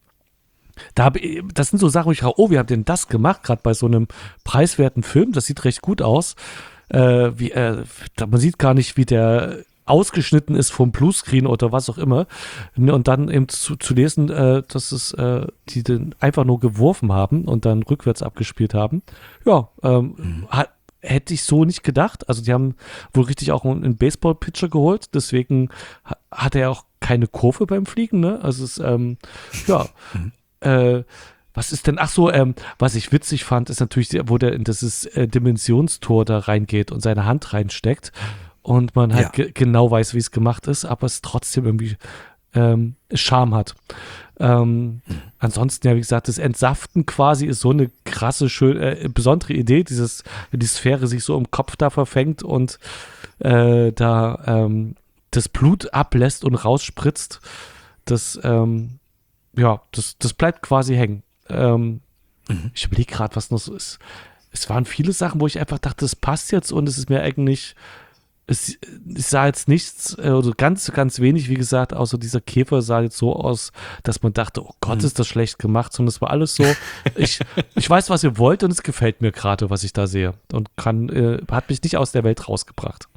da hab ich, das sind so Sachen, wo ich sage, oh, wie habt ihr denn das gemacht, gerade bei so einem preiswerten Film, das sieht recht gut aus. Äh, wie, äh, da, man sieht gar nicht, wie der ausgeschnitten ist vom Bluescreen oder was auch immer. Und dann eben zu, zu lesen, äh, dass es äh, die den einfach nur geworfen haben und dann rückwärts abgespielt haben. Ja, ähm, mhm. hat, hätte ich so nicht gedacht. Also die haben wohl richtig auch einen Baseball-Pitcher geholt, deswegen ha- hat er auch keine Kurve beim Fliegen, ne? Also es, ähm, ja, mhm. äh, was ist denn, ach so, ähm, was ich witzig fand, ist natürlich, wo der in dieses äh, Dimensionstor da reingeht und seine Hand reinsteckt und man halt ja. ge- genau weiß, wie es gemacht ist, aber es trotzdem irgendwie ähm, Charme hat. Ähm, mhm. Ansonsten, ja, wie gesagt, das Entsaften quasi ist so eine krasse, schön, äh, besondere Idee, dieses, wenn die Sphäre sich so im Kopf da verfängt und äh, da ähm, das Blut ablässt und rausspritzt, das, ähm, ja, das, das bleibt quasi hängen. Ähm, mhm. Ich überlege gerade, was noch so ist. Es waren viele Sachen, wo ich einfach dachte, das passt jetzt und es ist mir eigentlich Es, es sah jetzt nichts, also ganz, ganz wenig, wie gesagt, außer dieser Käfer sah jetzt so aus, dass man dachte, oh Gott, ist das schlecht gemacht, sondern es war alles so, ich, ich weiß, was ihr wollt und es gefällt mir gerade, was ich da sehe und kann, äh, hat mich nicht aus der Welt rausgebracht.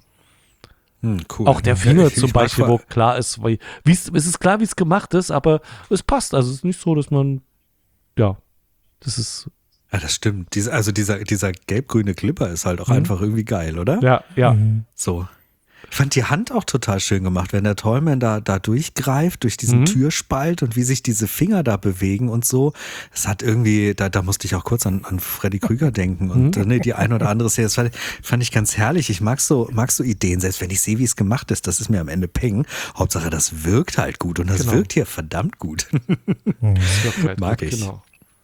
Hm, cool. Auch der Finger ja, ich, zum ich Beispiel, wo klar ist, wie, es ist klar, wie es gemacht ist, aber es passt, also es ist nicht so, dass man, ja, das ist Ja, das stimmt. Diese, also dieser, dieser gelb-grüne Clipper ist halt auch mhm. einfach irgendwie geil, oder? Ja, ja. Mhm. So. Ich fand die Hand auch total schön gemacht, wenn der Tollman da, da durchgreift, durch diesen mhm. Türspalt und wie sich diese Finger da bewegen und so. Das hat irgendwie, da, da musste ich auch kurz an, an Freddy Krüger denken und mhm. ne, die ein oder andere Szene, das fand, fand ich ganz herrlich. Ich mag so, mag so Ideen, selbst wenn ich sehe, wie es gemacht ist, das ist mir am Ende peng. Hauptsache, das wirkt halt gut und das genau. wirkt hier verdammt gut. Das wirkt halt mag gut, ich. Genau.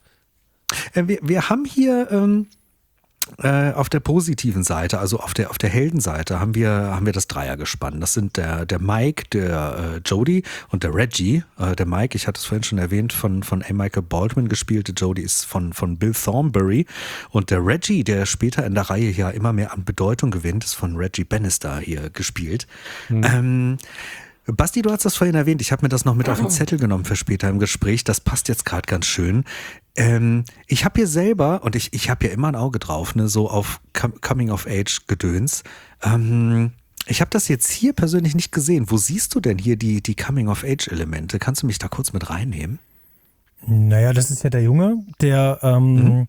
Wir, wir haben hier ähm, äh, auf der positiven Seite, also auf der, auf der Heldenseite, haben wir, haben wir das Dreiergespann. Das sind der, der Mike, der äh, Jody und der Reggie. Äh, der Mike, ich hatte es vorhin schon erwähnt, von, von A. Michael Baldwin gespielt. Der Jody ist von, von Bill Thornbury. Und der Reggie, der später in der Reihe ja immer mehr an Bedeutung gewinnt, ist von Reggie Bannister hier gespielt. Mhm. Ähm, Basti, du hast das vorhin erwähnt, ich habe mir das noch mit auf den Zettel genommen für später im Gespräch, das passt jetzt gerade ganz schön. Ähm, ich habe hier selber, und ich, ich habe ja immer ein Auge drauf, ne, so auf Coming-of-Age-Gedöns. Ähm, ich habe das jetzt hier persönlich nicht gesehen. Wo siehst du denn hier die, die Coming-of-Age-Elemente? Kannst du mich da kurz mit reinnehmen? Naja, das ist ja der Junge, der ähm, mhm.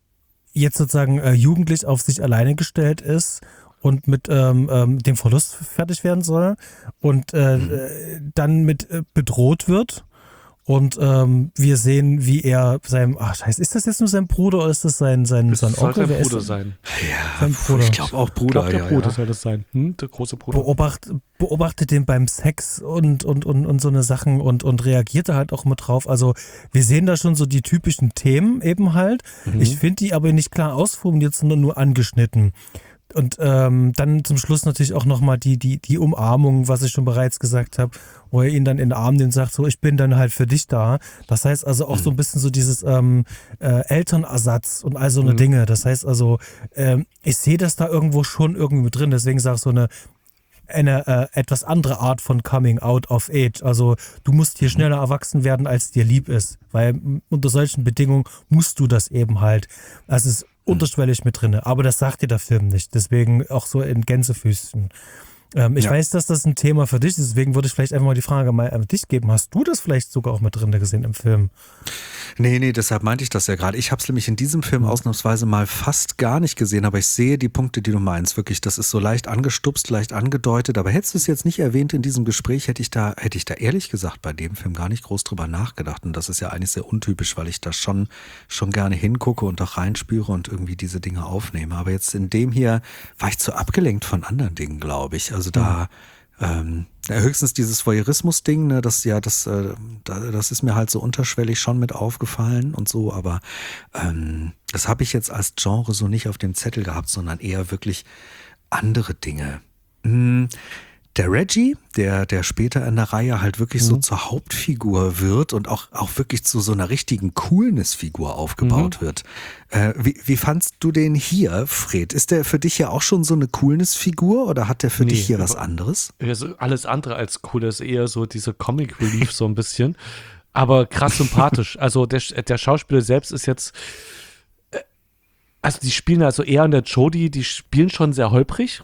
jetzt sozusagen äh, jugendlich auf sich alleine gestellt ist und mit ähm, ähm, dem Verlust fertig werden soll und äh, mhm. dann mit äh, bedroht wird. Und ähm, wir sehen, wie er seinem, ach scheiße, ist das jetzt nur sein Bruder oder ist das sein, sein, sein das Onkel? Soll sein Wer Bruder ist sein. Ja, sein Bruder. Ich glaube auch Bruder. Ich glaube, der ja, Bruder ja. soll das sein. Hm? Der große Bruder. Beobacht, beobachtet den beim Sex und, und, und, und so eine Sachen und, und reagiert da halt auch mit drauf. Also wir sehen da schon so die typischen Themen eben halt. Mhm. Ich finde die aber nicht klar ausformuliert, sondern nur angeschnitten. Und ähm, dann zum Schluss natürlich auch nochmal die, die, die Umarmung, was ich schon bereits gesagt habe, wo er ihn dann in den Arm nimmt und sagt, so, ich bin dann halt für dich da. Das heißt also auch mhm. so ein bisschen so dieses ähm, äh, Elternersatz und all so eine mhm. Dinge. Das heißt also, ähm, ich sehe das da irgendwo schon irgendwie mit drin. Deswegen sage ich so eine, eine äh, etwas andere Art von Coming Out of Age. Also du musst hier schneller erwachsen werden, als dir lieb ist. Weil unter solchen Bedingungen musst du das eben halt. Das ist unterschwellig mit drin, aber das sagt dir der Film nicht. Deswegen auch so in Gänsefüßchen. Ähm, ich ja. weiß, dass das ein Thema für dich ist, deswegen würde ich vielleicht einfach mal die Frage mal an dich geben. Hast du das vielleicht sogar auch mit drin gesehen im Film? Nee, nee, deshalb meinte ich das ja gerade. Ich habe es nämlich in diesem Film mhm. ausnahmsweise mal fast gar nicht gesehen, aber ich sehe die Punkte, die du meinst. Wirklich, das ist so leicht angestupst, leicht angedeutet. Aber hättest du es jetzt nicht erwähnt in diesem Gespräch, hätte ich da, hätte ich da ehrlich gesagt bei dem Film gar nicht groß drüber nachgedacht. Und das ist ja eigentlich sehr untypisch, weil ich da schon, schon gerne hingucke und auch reinspüre und irgendwie diese Dinge aufnehme. Aber jetzt in dem hier war ich zu abgelenkt von anderen Dingen, glaube ich. Also da ähm, höchstens dieses Voyeurismus-Ding, ne, das ja, das, äh, das ist mir halt so unterschwellig schon mit aufgefallen und so, aber ähm, das habe ich jetzt als Genre so nicht auf dem Zettel gehabt, sondern eher wirklich andere Dinge. Hm. Der Reggie, der, der später in der Reihe halt wirklich mhm. so zur Hauptfigur wird und auch, auch wirklich zu so einer richtigen Coolness-Figur aufgebaut mhm. wird. Äh, wie, wie fandst du den hier, Fred? Ist der für dich ja auch schon so eine Coolness-Figur oder hat der für nee, dich hier was anderes? Also alles andere als cool, das ist eher so dieser Comic Relief so ein bisschen, aber krass sympathisch. Also der, der Schauspieler selbst ist jetzt, also die spielen also er und der Jody, die spielen schon sehr holprig.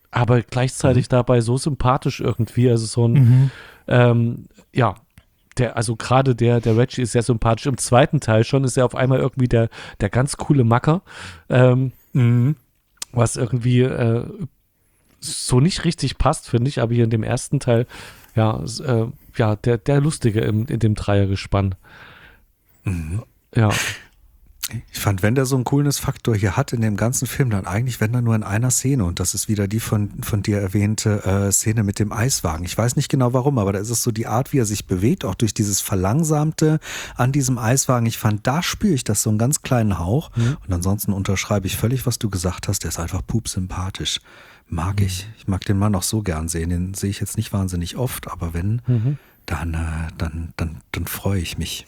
aber gleichzeitig Mhm. dabei so sympathisch irgendwie. Also so ein, Mhm. ähm, ja, der, also gerade der, der Reggie ist sehr sympathisch. Im zweiten Teil schon ist er auf einmal irgendwie der, der ganz coole Macker, ähm, Mhm. was irgendwie äh, so nicht richtig passt, finde ich, aber hier in dem ersten Teil, ja, s- äh, ja, der, der Lustige im, in dem Dreiergespann. Mhm. Ja. Ich fand, wenn der so einen Coolness-Faktor hier hat in dem ganzen Film, dann eigentlich, wenn er nur in einer Szene, und das ist wieder die von, von dir erwähnte äh, Szene mit dem Eiswagen. Ich weiß nicht genau warum, aber da ist es so die Art, wie er sich bewegt, auch durch dieses Verlangsamte an diesem Eiswagen. Ich fand, da spüre ich das so einen ganz kleinen Hauch. Mhm. Und ansonsten unterschreibe ich völlig, was du gesagt hast. Der ist einfach pupsympathisch. Mag ich. Ich mag den Mann auch so gern sehen. Den sehe ich jetzt nicht wahnsinnig oft, aber wenn, Mhm. dann, äh, dann, dann, dann freue ich mich.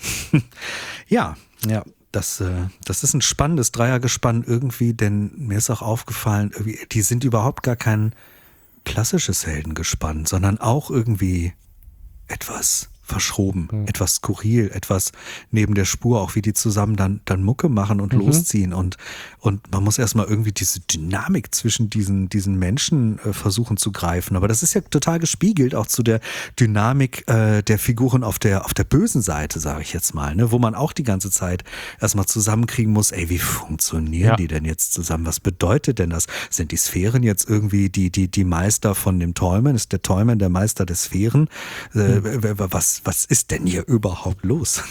ja, ja. Das, äh, das ist ein spannendes Dreiergespann irgendwie, denn mir ist auch aufgefallen, irgendwie, die sind überhaupt gar kein klassisches Heldengespann, sondern auch irgendwie etwas verschroben, Mhm. etwas skurril, etwas neben der Spur, auch wie die zusammen dann, dann Mucke machen und Mhm. losziehen. Und, und man muss erstmal irgendwie diese Dynamik zwischen diesen, diesen Menschen äh, versuchen zu greifen. Aber das ist ja total gespiegelt auch zu der Dynamik äh, der Figuren auf der, auf der bösen Seite, sage ich jetzt mal, ne? Wo man auch die ganze Zeit erstmal zusammenkriegen muss, ey, wie funktionieren Ja. die denn jetzt zusammen? Was bedeutet denn das? Sind die Sphären jetzt irgendwie die, die, die Meister von dem Toyman? Ist der Toyman der Meister der Sphären? Äh, w- w- was, was ist denn hier überhaupt los?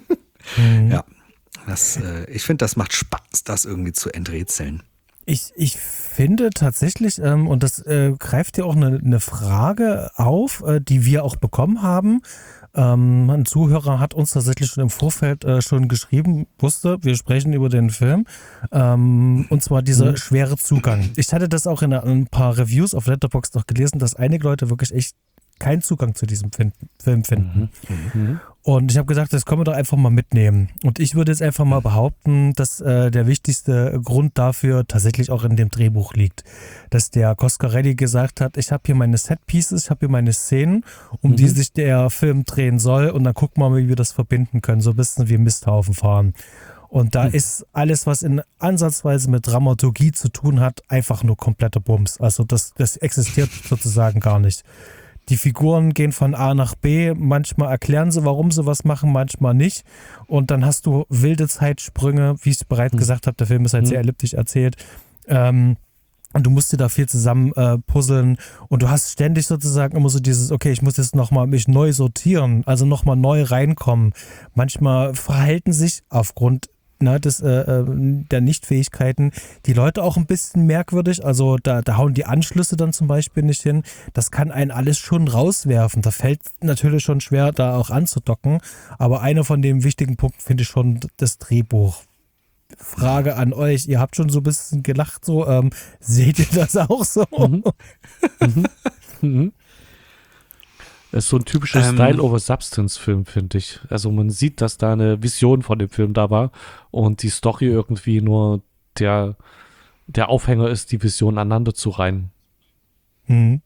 Mhm. Ja, das, äh, ich finde, das macht Spaß, das irgendwie zu enträtseln. Ich, ich finde tatsächlich, ähm, und das äh, greift ja auch eine, eine Frage auf, äh, die wir auch bekommen haben. Ähm, ein Zuhörer hat uns tatsächlich schon im Vorfeld äh, schon geschrieben, wusste, wir sprechen über den Film. Ähm, und zwar dieser schwere Zugang. Ich hatte das auch in ein paar Reviews auf Letterboxd noch gelesen, dass einige Leute wirklich echt keinen Zugang zu diesem Fin- Film finden. Mhm. Und ich habe gesagt, das können wir doch einfach mal mitnehmen. Und ich würde jetzt einfach mal behaupten, dass äh, der wichtigste Grund dafür tatsächlich auch in dem Drehbuch liegt. Dass der Coscarelli gesagt hat, ich habe hier meine Set-Pieces, ich habe hier meine Szenen, um Mhm. die sich der Film drehen soll. Und dann gucken wir mal, wie wir das verbinden können. So ein bisschen wie Misthaufen fahren. Und da ist alles, was in ansatzweise mit Dramaturgie zu tun hat, einfach nur kompletter Bums. Also das, das existiert sozusagen gar nicht. Die Figuren gehen von A nach B, manchmal erklären sie, warum sie was machen, manchmal nicht. Und dann hast du wilde Zeitsprünge, wie ich bereits gesagt habe, der Film ist halt Mhm. sehr elliptisch erzählt. Ähm, und du musst dir da viel zusammen äh, puzzeln und du hast ständig sozusagen immer so dieses, okay, ich muss jetzt nochmal mich neu sortieren, also nochmal neu reinkommen. Manchmal verhalten sich aufgrund na, des, äh, äh, der Nichtfähigkeiten die Leute auch ein bisschen merkwürdig. Also da, da hauen die Anschlüsse dann zum Beispiel nicht hin. Das kann einen alles schon rauswerfen. Da fällt natürlich schon schwer, da auch anzudocken. Aber einer von den wichtigen Punkten finde ich schon das Drehbuch. Frage an euch, ihr habt schon so ein bisschen gelacht, so ähm, seht ihr das auch so? Mhm. Mhm. Mhm. Das ist so ein typischer Ähm. Style-over-Substance-Film, finde ich. Also man sieht, dass da eine Vision von dem Film da war und die Story irgendwie nur der, der Aufhänger ist, die Vision aneinander zu reihen. Hm.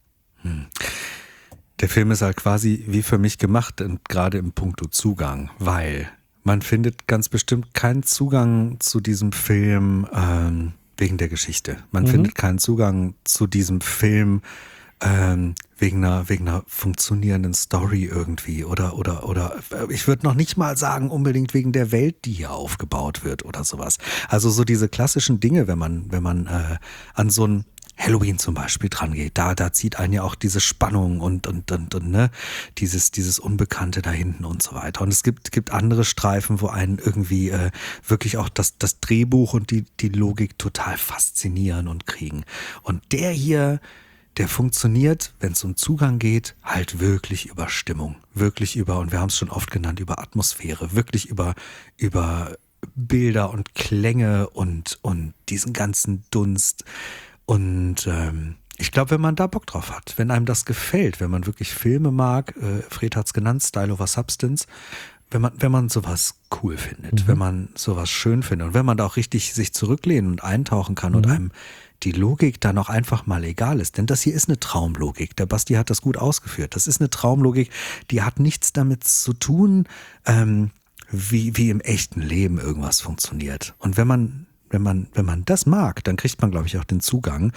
Der Film ist halt quasi wie für mich gemacht, und gerade im Punkto Zugang, weil man findet ganz bestimmt keinen Zugang zu diesem Film ähm, wegen der Geschichte. Man Mhm. findet keinen Zugang zu diesem Film ähm, wegen einer, wegen einer funktionierenden Story irgendwie oder, oder, oder ich würde noch nicht mal sagen unbedingt wegen der Welt, die hier aufgebaut wird oder sowas. Also so diese klassischen Dinge, wenn man, wenn man äh, an so ein Halloween zum Beispiel dran geht, da, da zieht einen ja auch diese Spannung und, und, und, und ne, dieses, dieses Unbekannte da hinten und so weiter. Und es gibt, gibt andere Streifen, wo einen irgendwie äh, wirklich auch das, das Drehbuch und die, die Logik total faszinieren und kriegen. Und der hier, der funktioniert, wenn es um Zugang geht, halt wirklich über Stimmung, wirklich über, und wir haben es schon oft genannt, über Atmosphäre, wirklich über, über Bilder und Klänge und, und diesen ganzen Dunst. Und ähm, ich glaube, wenn man da Bock drauf hat, wenn einem das gefällt, wenn man wirklich Filme mag, äh, Fred hat es genannt, Style over Substance, wenn man, wenn man sowas cool findet, Mhm. wenn man sowas schön findet und wenn man da auch richtig sich zurücklehnen und eintauchen kann und Mhm. einem die Logik dann auch einfach mal egal ist. Denn das hier ist eine Traumlogik. Der Basti hat das gut ausgeführt. Das ist eine Traumlogik, die hat nichts damit zu tun, ähm, wie, wie im echten Leben irgendwas funktioniert. Und wenn man Wenn man, wenn man das mag, dann kriegt man, glaube ich, auch den Zugang.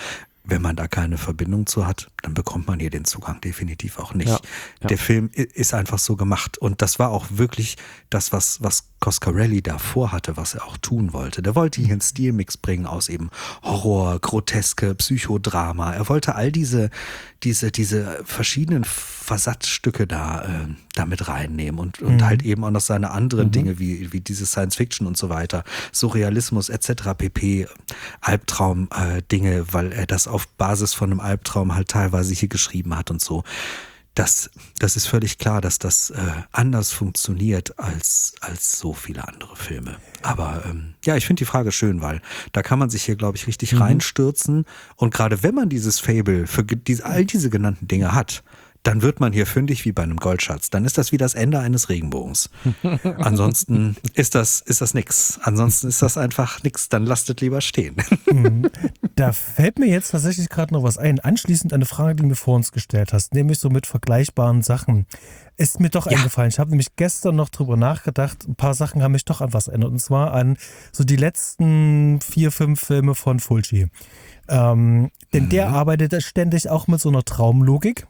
wenn man da keine Verbindung zu hat, dann bekommt man hier den Zugang definitiv auch nicht. Ja, ja. Der Film ist einfach so gemacht und das war auch wirklich das, was, was Coscarelli da vorhatte, was er auch tun wollte. Der wollte hier einen Stilmix bringen aus eben Horror, Groteske, Psychodrama. Er wollte all diese, diese, diese verschiedenen Versatzstücke da, äh, da mit reinnehmen und, und Mhm. halt eben auch noch seine anderen Mhm. Dinge wie, wie diese Science Fiction und so weiter, Surrealismus et cetera pp, Albtraum-Dinge, äh, weil er das auf Basis von einem Albtraum halt teilweise hier geschrieben hat und so. Das, das ist völlig klar, dass das äh, anders funktioniert als, als so viele andere Filme. Aber ähm, ja, ich finde die Frage schön, weil da kann man sich hier, glaube ich, richtig Mhm. reinstürzen. Und gerade wenn man dieses Fable für ge- diese, all diese genannten Dinge hat, dann wird man hier fündig wie bei einem Goldschatz. Dann ist das wie das Ende eines Regenbogens. Ansonsten ist das, ist das nix. Ansonsten ist das einfach nix. Dann lasst es lieber stehen. Mhm. Da fällt mir jetzt tatsächlich gerade noch was ein. Anschließend eine Frage, die du mir vor uns gestellt hast, nämlich so mit vergleichbaren Sachen. Ist mir doch Ja. eingefallen. Ich habe nämlich gestern noch drüber nachgedacht. Ein paar Sachen haben mich doch an was erinnert. Und zwar an so die letzten vier, fünf Filme von Fulci. Ähm, denn der arbeitet ständig auch mit so einer Traumlogik.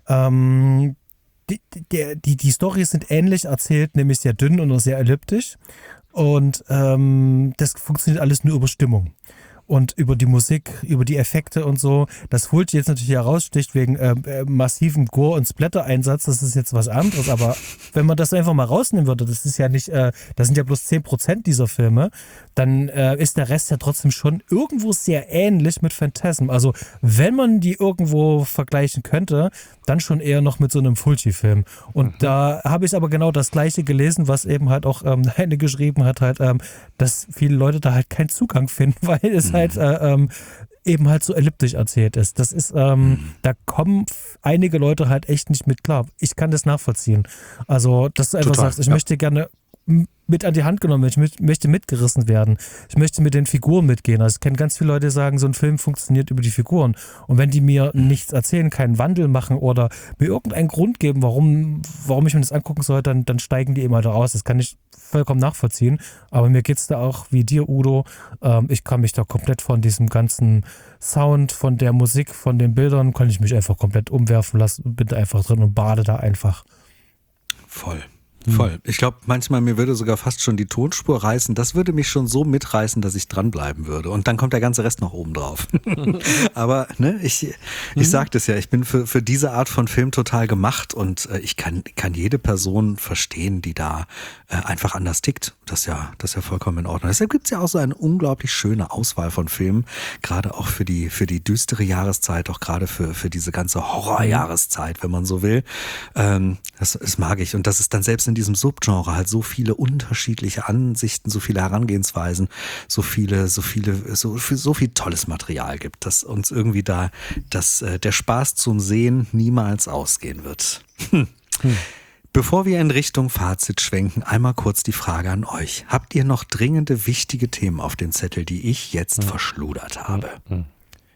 Ähm, die, die, die, die Storys sind ähnlich erzählt, nämlich sehr dünn und sehr elliptisch. Und ähm, das funktioniert alles nur über Stimmung. Und über die Musik, über die Effekte und so. Das Fulci jetzt natürlich heraussticht wegen äh, äh, massivem Gore- und Splatter-Einsatz, das ist jetzt was anderes. Aber wenn man das einfach mal rausnehmen würde, das ist ja nicht, äh, das sind ja bloß zehn Prozent dieser Filme, dann äh, ist der Rest ja trotzdem schon irgendwo sehr ähnlich mit Phantasm. Also wenn man die irgendwo vergleichen könnte, dann schon eher noch mit so einem Fulci-Film. Und mhm. da habe ich aber genau das Gleiche gelesen, was eben halt auch ähm, Heine geschrieben hat, halt, ähm, dass viele Leute da halt keinen Zugang finden, weil es mhm. halt äh, ähm, eben halt so elliptisch erzählt ist. Das ist, ähm, mhm. da kommen einige Leute halt echt nicht mit klar. Ich kann das nachvollziehen. Also, dass du einfach Total, sagst, ich ja. möchte gerne mit an die Hand genommen werden. Ich möchte mitgerissen werden. Ich möchte mit den Figuren mitgehen. Also ich kenne ganz viele Leute, die sagen, so ein Film funktioniert über die Figuren. Und wenn die mir nichts erzählen, keinen Wandel machen oder mir irgendeinen Grund geben, warum, warum ich mir das angucken soll, dann, dann steigen die immer da aus. Das kann ich vollkommen nachvollziehen. Aber mir geht es da auch wie dir, Udo. Ähm, ich kann mich da komplett von diesem ganzen Sound, von der Musik, von den Bildern, kann ich mich einfach komplett umwerfen lassen und bin da einfach drin und bade da einfach. Voll. Voll. Ich glaube, manchmal mir würde sogar fast schon die Tonspur reißen. Das würde mich schon so mitreißen, dass ich dranbleiben würde. Und dann kommt der ganze Rest noch oben drauf. Aber ne, ich, ich sagte es ja, ich bin für, für diese Art von Film total gemacht und äh, ich kann, kann jede Person verstehen, die da äh, einfach anders tickt. Das ist ja, das ist ja vollkommen in Ordnung. Deshalb gibt es ja auch so eine unglaublich schöne Auswahl von Filmen, gerade auch für die, für die düstere Jahreszeit, auch gerade für, für diese ganze Horrorjahreszeit, wenn man so will. Ähm, das, das mag ich. Und das ist dann selbst in in diesem Subgenre halt so viele unterschiedliche Ansichten, so viele Herangehensweisen, so viele, so viele, so, so viel tolles Material gibt, dass uns irgendwie da, dass äh, der Spaß zum Sehen niemals ausgehen wird. Hm. Hm. Bevor wir in Richtung Fazit schwenken, einmal kurz die Frage an euch. Habt ihr noch dringende, wichtige Themen auf dem Zettel, die ich jetzt hm. verschludert habe? Hm.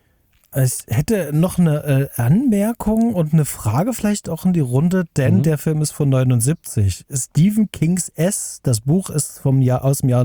Ich hätte noch eine äh, Anmerkung und eine Frage vielleicht auch in die Runde, denn mhm. der Film ist von neunundsiebzig. Stephen Kings S, das Buch ist vom Jahr, aus dem Jahr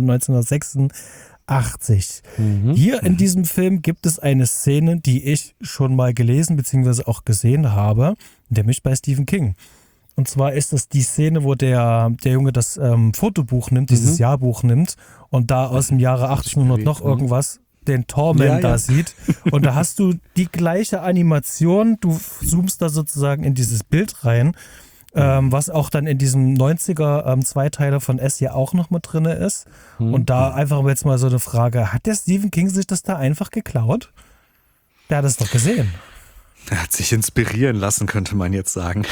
neunzehnhundertsechsundachtzig. Mhm. Hier in diesem Film gibt es eine Szene, die ich schon mal gelesen bzw. auch gesehen habe, nämlich bei Stephen King. Und zwar ist es die Szene, wo der, der Junge das ähm, Fotobuch nimmt, mhm. dieses Jahrbuch nimmt und da aus dem Jahre achtzehnhundert noch irgendwas den Torment ja, da ja. sieht. Und da hast du die gleiche Animation, du zoomst da sozusagen in dieses Bild rein, ähm, was auch dann in diesem neunziger ähm, Zweiteiler von S ja auch noch mit drin ist. Mhm. Und da einfach jetzt mal so eine Frage, hat der Stephen King sich das da einfach geklaut? Der hat es doch gesehen. Er hat sich inspirieren lassen, könnte man jetzt sagen.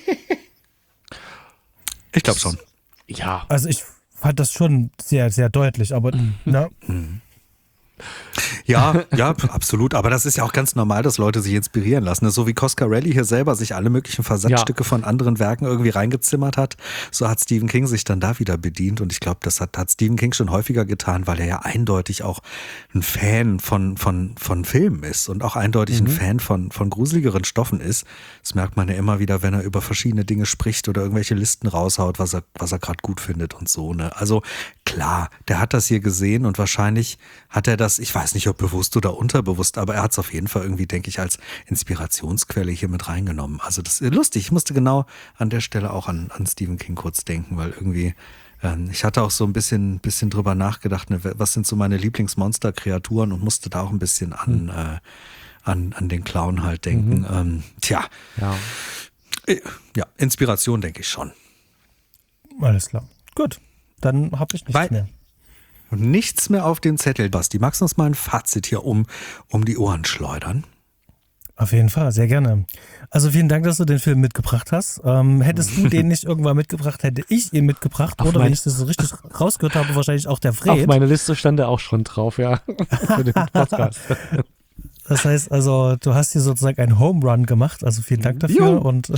Ich glaube schon. Ja. Also ich fand das schon sehr, sehr deutlich, aber mhm. na, mhm. Ja, ja, absolut. Aber das ist ja auch ganz normal, dass Leute sich inspirieren lassen. So wie Coscarelli hier selber sich alle möglichen Versatzstücke ja. von anderen Werken irgendwie reingezimmert hat, so hat Stephen King sich dann da wieder bedient. Und ich glaube, das hat, hat Stephen King schon häufiger getan, weil er ja eindeutig auch ein Fan von, von, von Filmen ist und auch eindeutig mhm. ein Fan von, von gruseligeren Stoffen ist. Das merkt man ja immer wieder, wenn er über verschiedene Dinge spricht oder irgendwelche Listen raushaut, was er, was er gerade gut findet und so. Ne? Also klar, der hat das hier gesehen und wahrscheinlich hat er das, ich weiß nicht, ob bewusst oder unterbewusst, aber er hat es auf jeden Fall irgendwie, denke ich, als Inspirationsquelle hier mit reingenommen. Also das ist lustig. Ich musste genau an der Stelle auch an, an Stephen King kurz denken, weil irgendwie, ähm, ich hatte auch so ein bisschen, bisschen drüber nachgedacht, ne, was sind so meine Lieblingsmonster-Kreaturen und musste da auch ein bisschen an, mhm. äh, an, an den Clown halt denken. Mhm. Ähm, tja, ja. Äh, ja, Inspiration denke ich schon. Alles klar. Gut, dann habe ich nichts Weil, mehr. Nichts mehr auf dem Zettel, Basti. Magst du uns mal ein Fazit hier um, um die Ohren schleudern? Auf jeden Fall, sehr gerne. Also vielen Dank, dass du den Film mitgebracht hast. Ähm, hättest du den nicht irgendwann mitgebracht, hätte ich ihn mitgebracht. Auf oder wenn ich das so richtig rausgehört habe, wahrscheinlich auch der Fred. Auf meine Liste stand er auch schon drauf, ja. Für den Podcast. Das heißt also, du hast hier sozusagen einen Home Run gemacht. Also vielen Dank dafür. Jo. Und,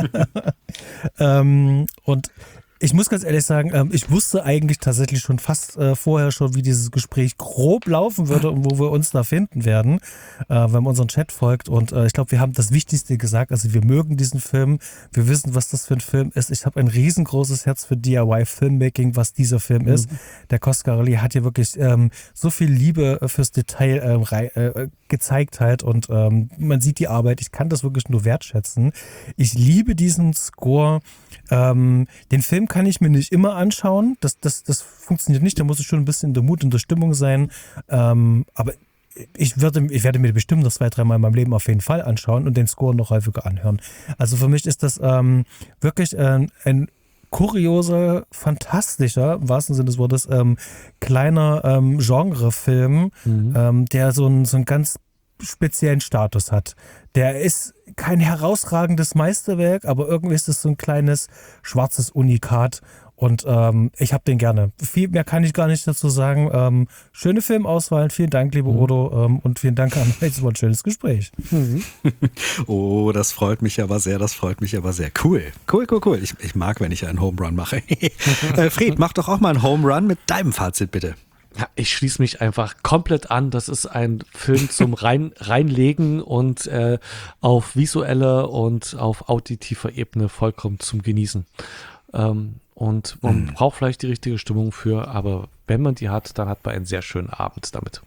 ähm, und ich muss ganz ehrlich sagen, ähm, ich wusste eigentlich tatsächlich schon fast äh, vorher schon, wie dieses Gespräch grob laufen würde und wo wir uns da finden werden, äh, wenn man unseren Chat folgt. Und äh, ich glaube, wir haben das Wichtigste gesagt. Also wir mögen diesen Film. Wir wissen, was das für ein Film ist. Ich habe ein riesengroßes Herz für D I Y-Filmmaking, was dieser Film ist. Mhm. Der Coscarelli hat hier wirklich ähm, so viel Liebe fürs Detail äh, rei- äh, gezeigt halt. Und ähm, man sieht die Arbeit. Ich kann das wirklich nur wertschätzen. Ich liebe diesen Score. Ähm, den Film kann ich mir nicht immer anschauen. Das, das, das funktioniert nicht. Da muss ich schon ein bisschen in der Mut und der Stimmung sein. Ähm, aber ich, würde, ich werde mir bestimmt noch zwei, dreimal in meinem Leben auf jeden Fall anschauen und den Score noch häufiger anhören. Also für mich ist das ähm, wirklich äh, ein kurioser, fantastischer, im wahrsten Sinne des Wortes, ähm, kleiner ähm, Genrefilm, mhm. ähm, der so einen so einen ganz speziellen Status hat. Der ist kein herausragendes Meisterwerk, aber irgendwie ist es so ein kleines schwarzes Unikat und ähm, ich habe den gerne. Viel mehr kann ich gar nicht dazu sagen. Ähm, schöne Filmauswahl, vielen Dank, liebe mhm. Odo, ähm, und vielen Dank an euch, es war ein schönes Gespräch. Mhm. Oh, das freut mich aber sehr, das freut mich aber sehr. Cool, cool, cool, cool. Ich, ich mag, wenn ich einen Home Run mache. äh, Fred, mach doch auch mal einen Home Run mit deinem Fazit, bitte. Ja, ich schließe mich einfach komplett an. Das ist ein Film zum rein, reinlegen und äh, auf visueller und auf auditiver Ebene vollkommen zum Genießen. Ähm, und man mhm. braucht vielleicht die richtige Stimmung für, aber wenn man die hat, dann hat man einen sehr schönen Abend damit.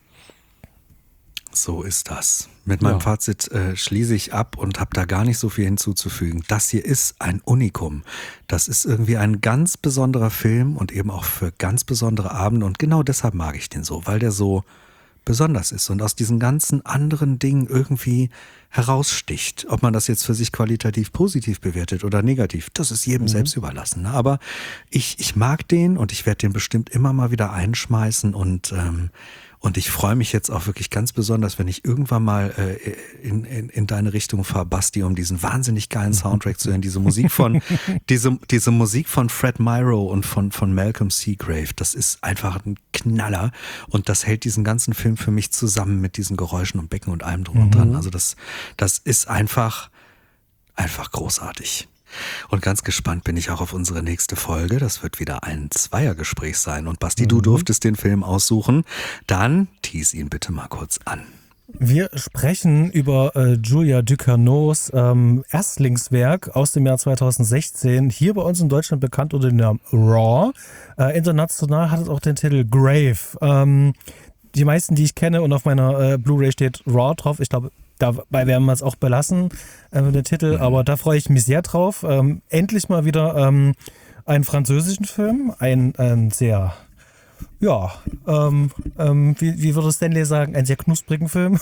So ist das. Mit meinem ja. Fazit äh, schließe ich ab und habe da gar nicht so viel hinzuzufügen. Das hier ist ein Unikum. Das ist irgendwie ein ganz besonderer Film und eben auch für ganz besondere Abende. Und genau deshalb mag ich den so, weil der so besonders ist und aus diesen ganzen anderen Dingen irgendwie heraussticht. Ob man das jetzt für sich qualitativ positiv bewertet oder negativ, das ist jedem mhm. selbst überlassen. Aber ich, ich mag den und ich werde den bestimmt immer mal wieder einschmeißen und ähm, Und ich freue mich jetzt auch wirklich ganz besonders, wenn ich irgendwann mal äh, in, in, in deine Richtung fahre, Basti, um diesen wahnsinnig geilen Soundtrack zu hören. Diese Musik von, diese, diese Musik von Fred Myrow und von, von Malcolm Seagrave, das ist einfach ein Knaller. Und das hält diesen ganzen Film für mich zusammen mit diesen Geräuschen und Becken und allem drum und dran. Mhm. Also das, das ist einfach, einfach großartig. Und ganz gespannt bin ich auch auf unsere nächste Folge. Das wird wieder ein Zweiergespräch sein. Und Basti, mhm. du durftest den Film aussuchen. Dann tease ihn bitte mal kurz an. Wir sprechen über äh, Julia Ducournau's ähm, Erstlingswerk aus dem Jahr zweitausendsechzehn. Hier bei uns in Deutschland bekannt unter dem Namen Raw. Äh, international hat es auch den Titel Grave. Ähm, die meisten, die ich kenne und auf meiner äh, Blu-ray steht Raw drauf. Ich glaube, dabei werden wir es auch belassen, äh, den Titel, aber da freue ich mich sehr drauf. Ähm, endlich mal wieder ähm, einen französischen Film, ein, ein sehr, ja, ähm, ähm, wie, wie würde Stanley sagen, einen sehr knusprigen Film.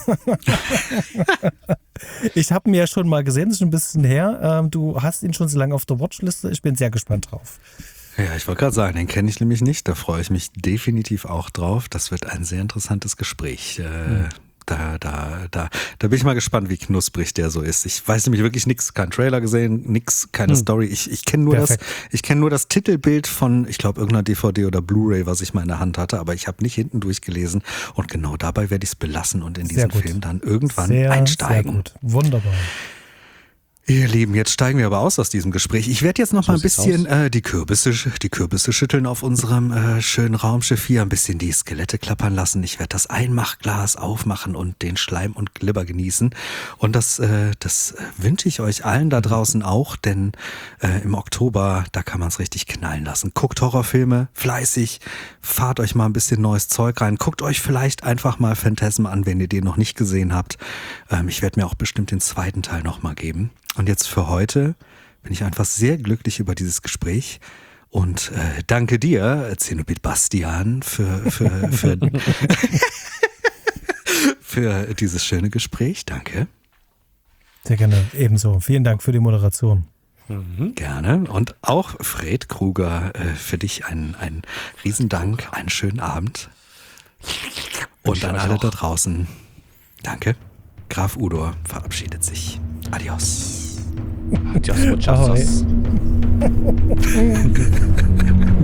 Ich habe ihn ja schon mal gesehen, das ist schon ein bisschen her. Ähm, du hast ihn schon so lange auf der Watchliste, ich bin sehr gespannt drauf. Ja, ich wollte gerade sagen, den kenne ich nämlich nicht, da freue ich mich definitiv auch drauf. Das wird ein sehr interessantes Gespräch. Äh, hm. Da, da, da, da bin ich mal gespannt, wie knusprig der so ist. Ich weiß nämlich wirklich nichts, kein Trailer gesehen, nix, keine hm. Story. Ich, ich kenne nur das, ich kenne nur das Titelbild von, ich glaube, irgendeiner D V D oder Blu-ray, was ich mal in der Hand hatte, aber ich habe nicht hinten durchgelesen. Und genau dabei werde ich es belassen und in diesen Film dann irgendwann sehr, einsteigen. Sehr gut, wunderbar. Ihr Lieben, jetzt steigen wir aber aus aus diesem Gespräch. Ich werde jetzt noch So mal ein sieht's bisschen äh, die Kürbisse, die Kürbisse schütteln auf unserem äh, schönen Raumschiff hier, ein bisschen die Skelette klappern lassen. Ich werde das Einmachglas aufmachen und den Schleim und Glibber genießen. Und das, äh, das wünsche ich euch allen da draußen auch, denn äh, im Oktober, da kann man es richtig knallen lassen. Guckt Horrorfilme fleißig, fahrt euch mal ein bisschen neues Zeug rein, guckt euch vielleicht einfach mal Phantasm an, wenn ihr den noch nicht gesehen habt. Ähm, ich werde mir auch bestimmt den zweiten Teil noch mal geben. Und jetzt für heute bin ich einfach sehr glücklich über dieses Gespräch und äh, danke dir, Zenobit Bastian, für, für, für, für dieses schöne Gespräch. Danke. Sehr gerne, ebenso. Vielen Dank für die Moderation. Mhm. Gerne. Und auch Fred Kruger, äh, für dich ein, ein Riesendank, einen schönen Abend. Und an alle da draußen, danke. Graf Udo verabschiedet sich. Adios. Adios, muchachos. Ahoi.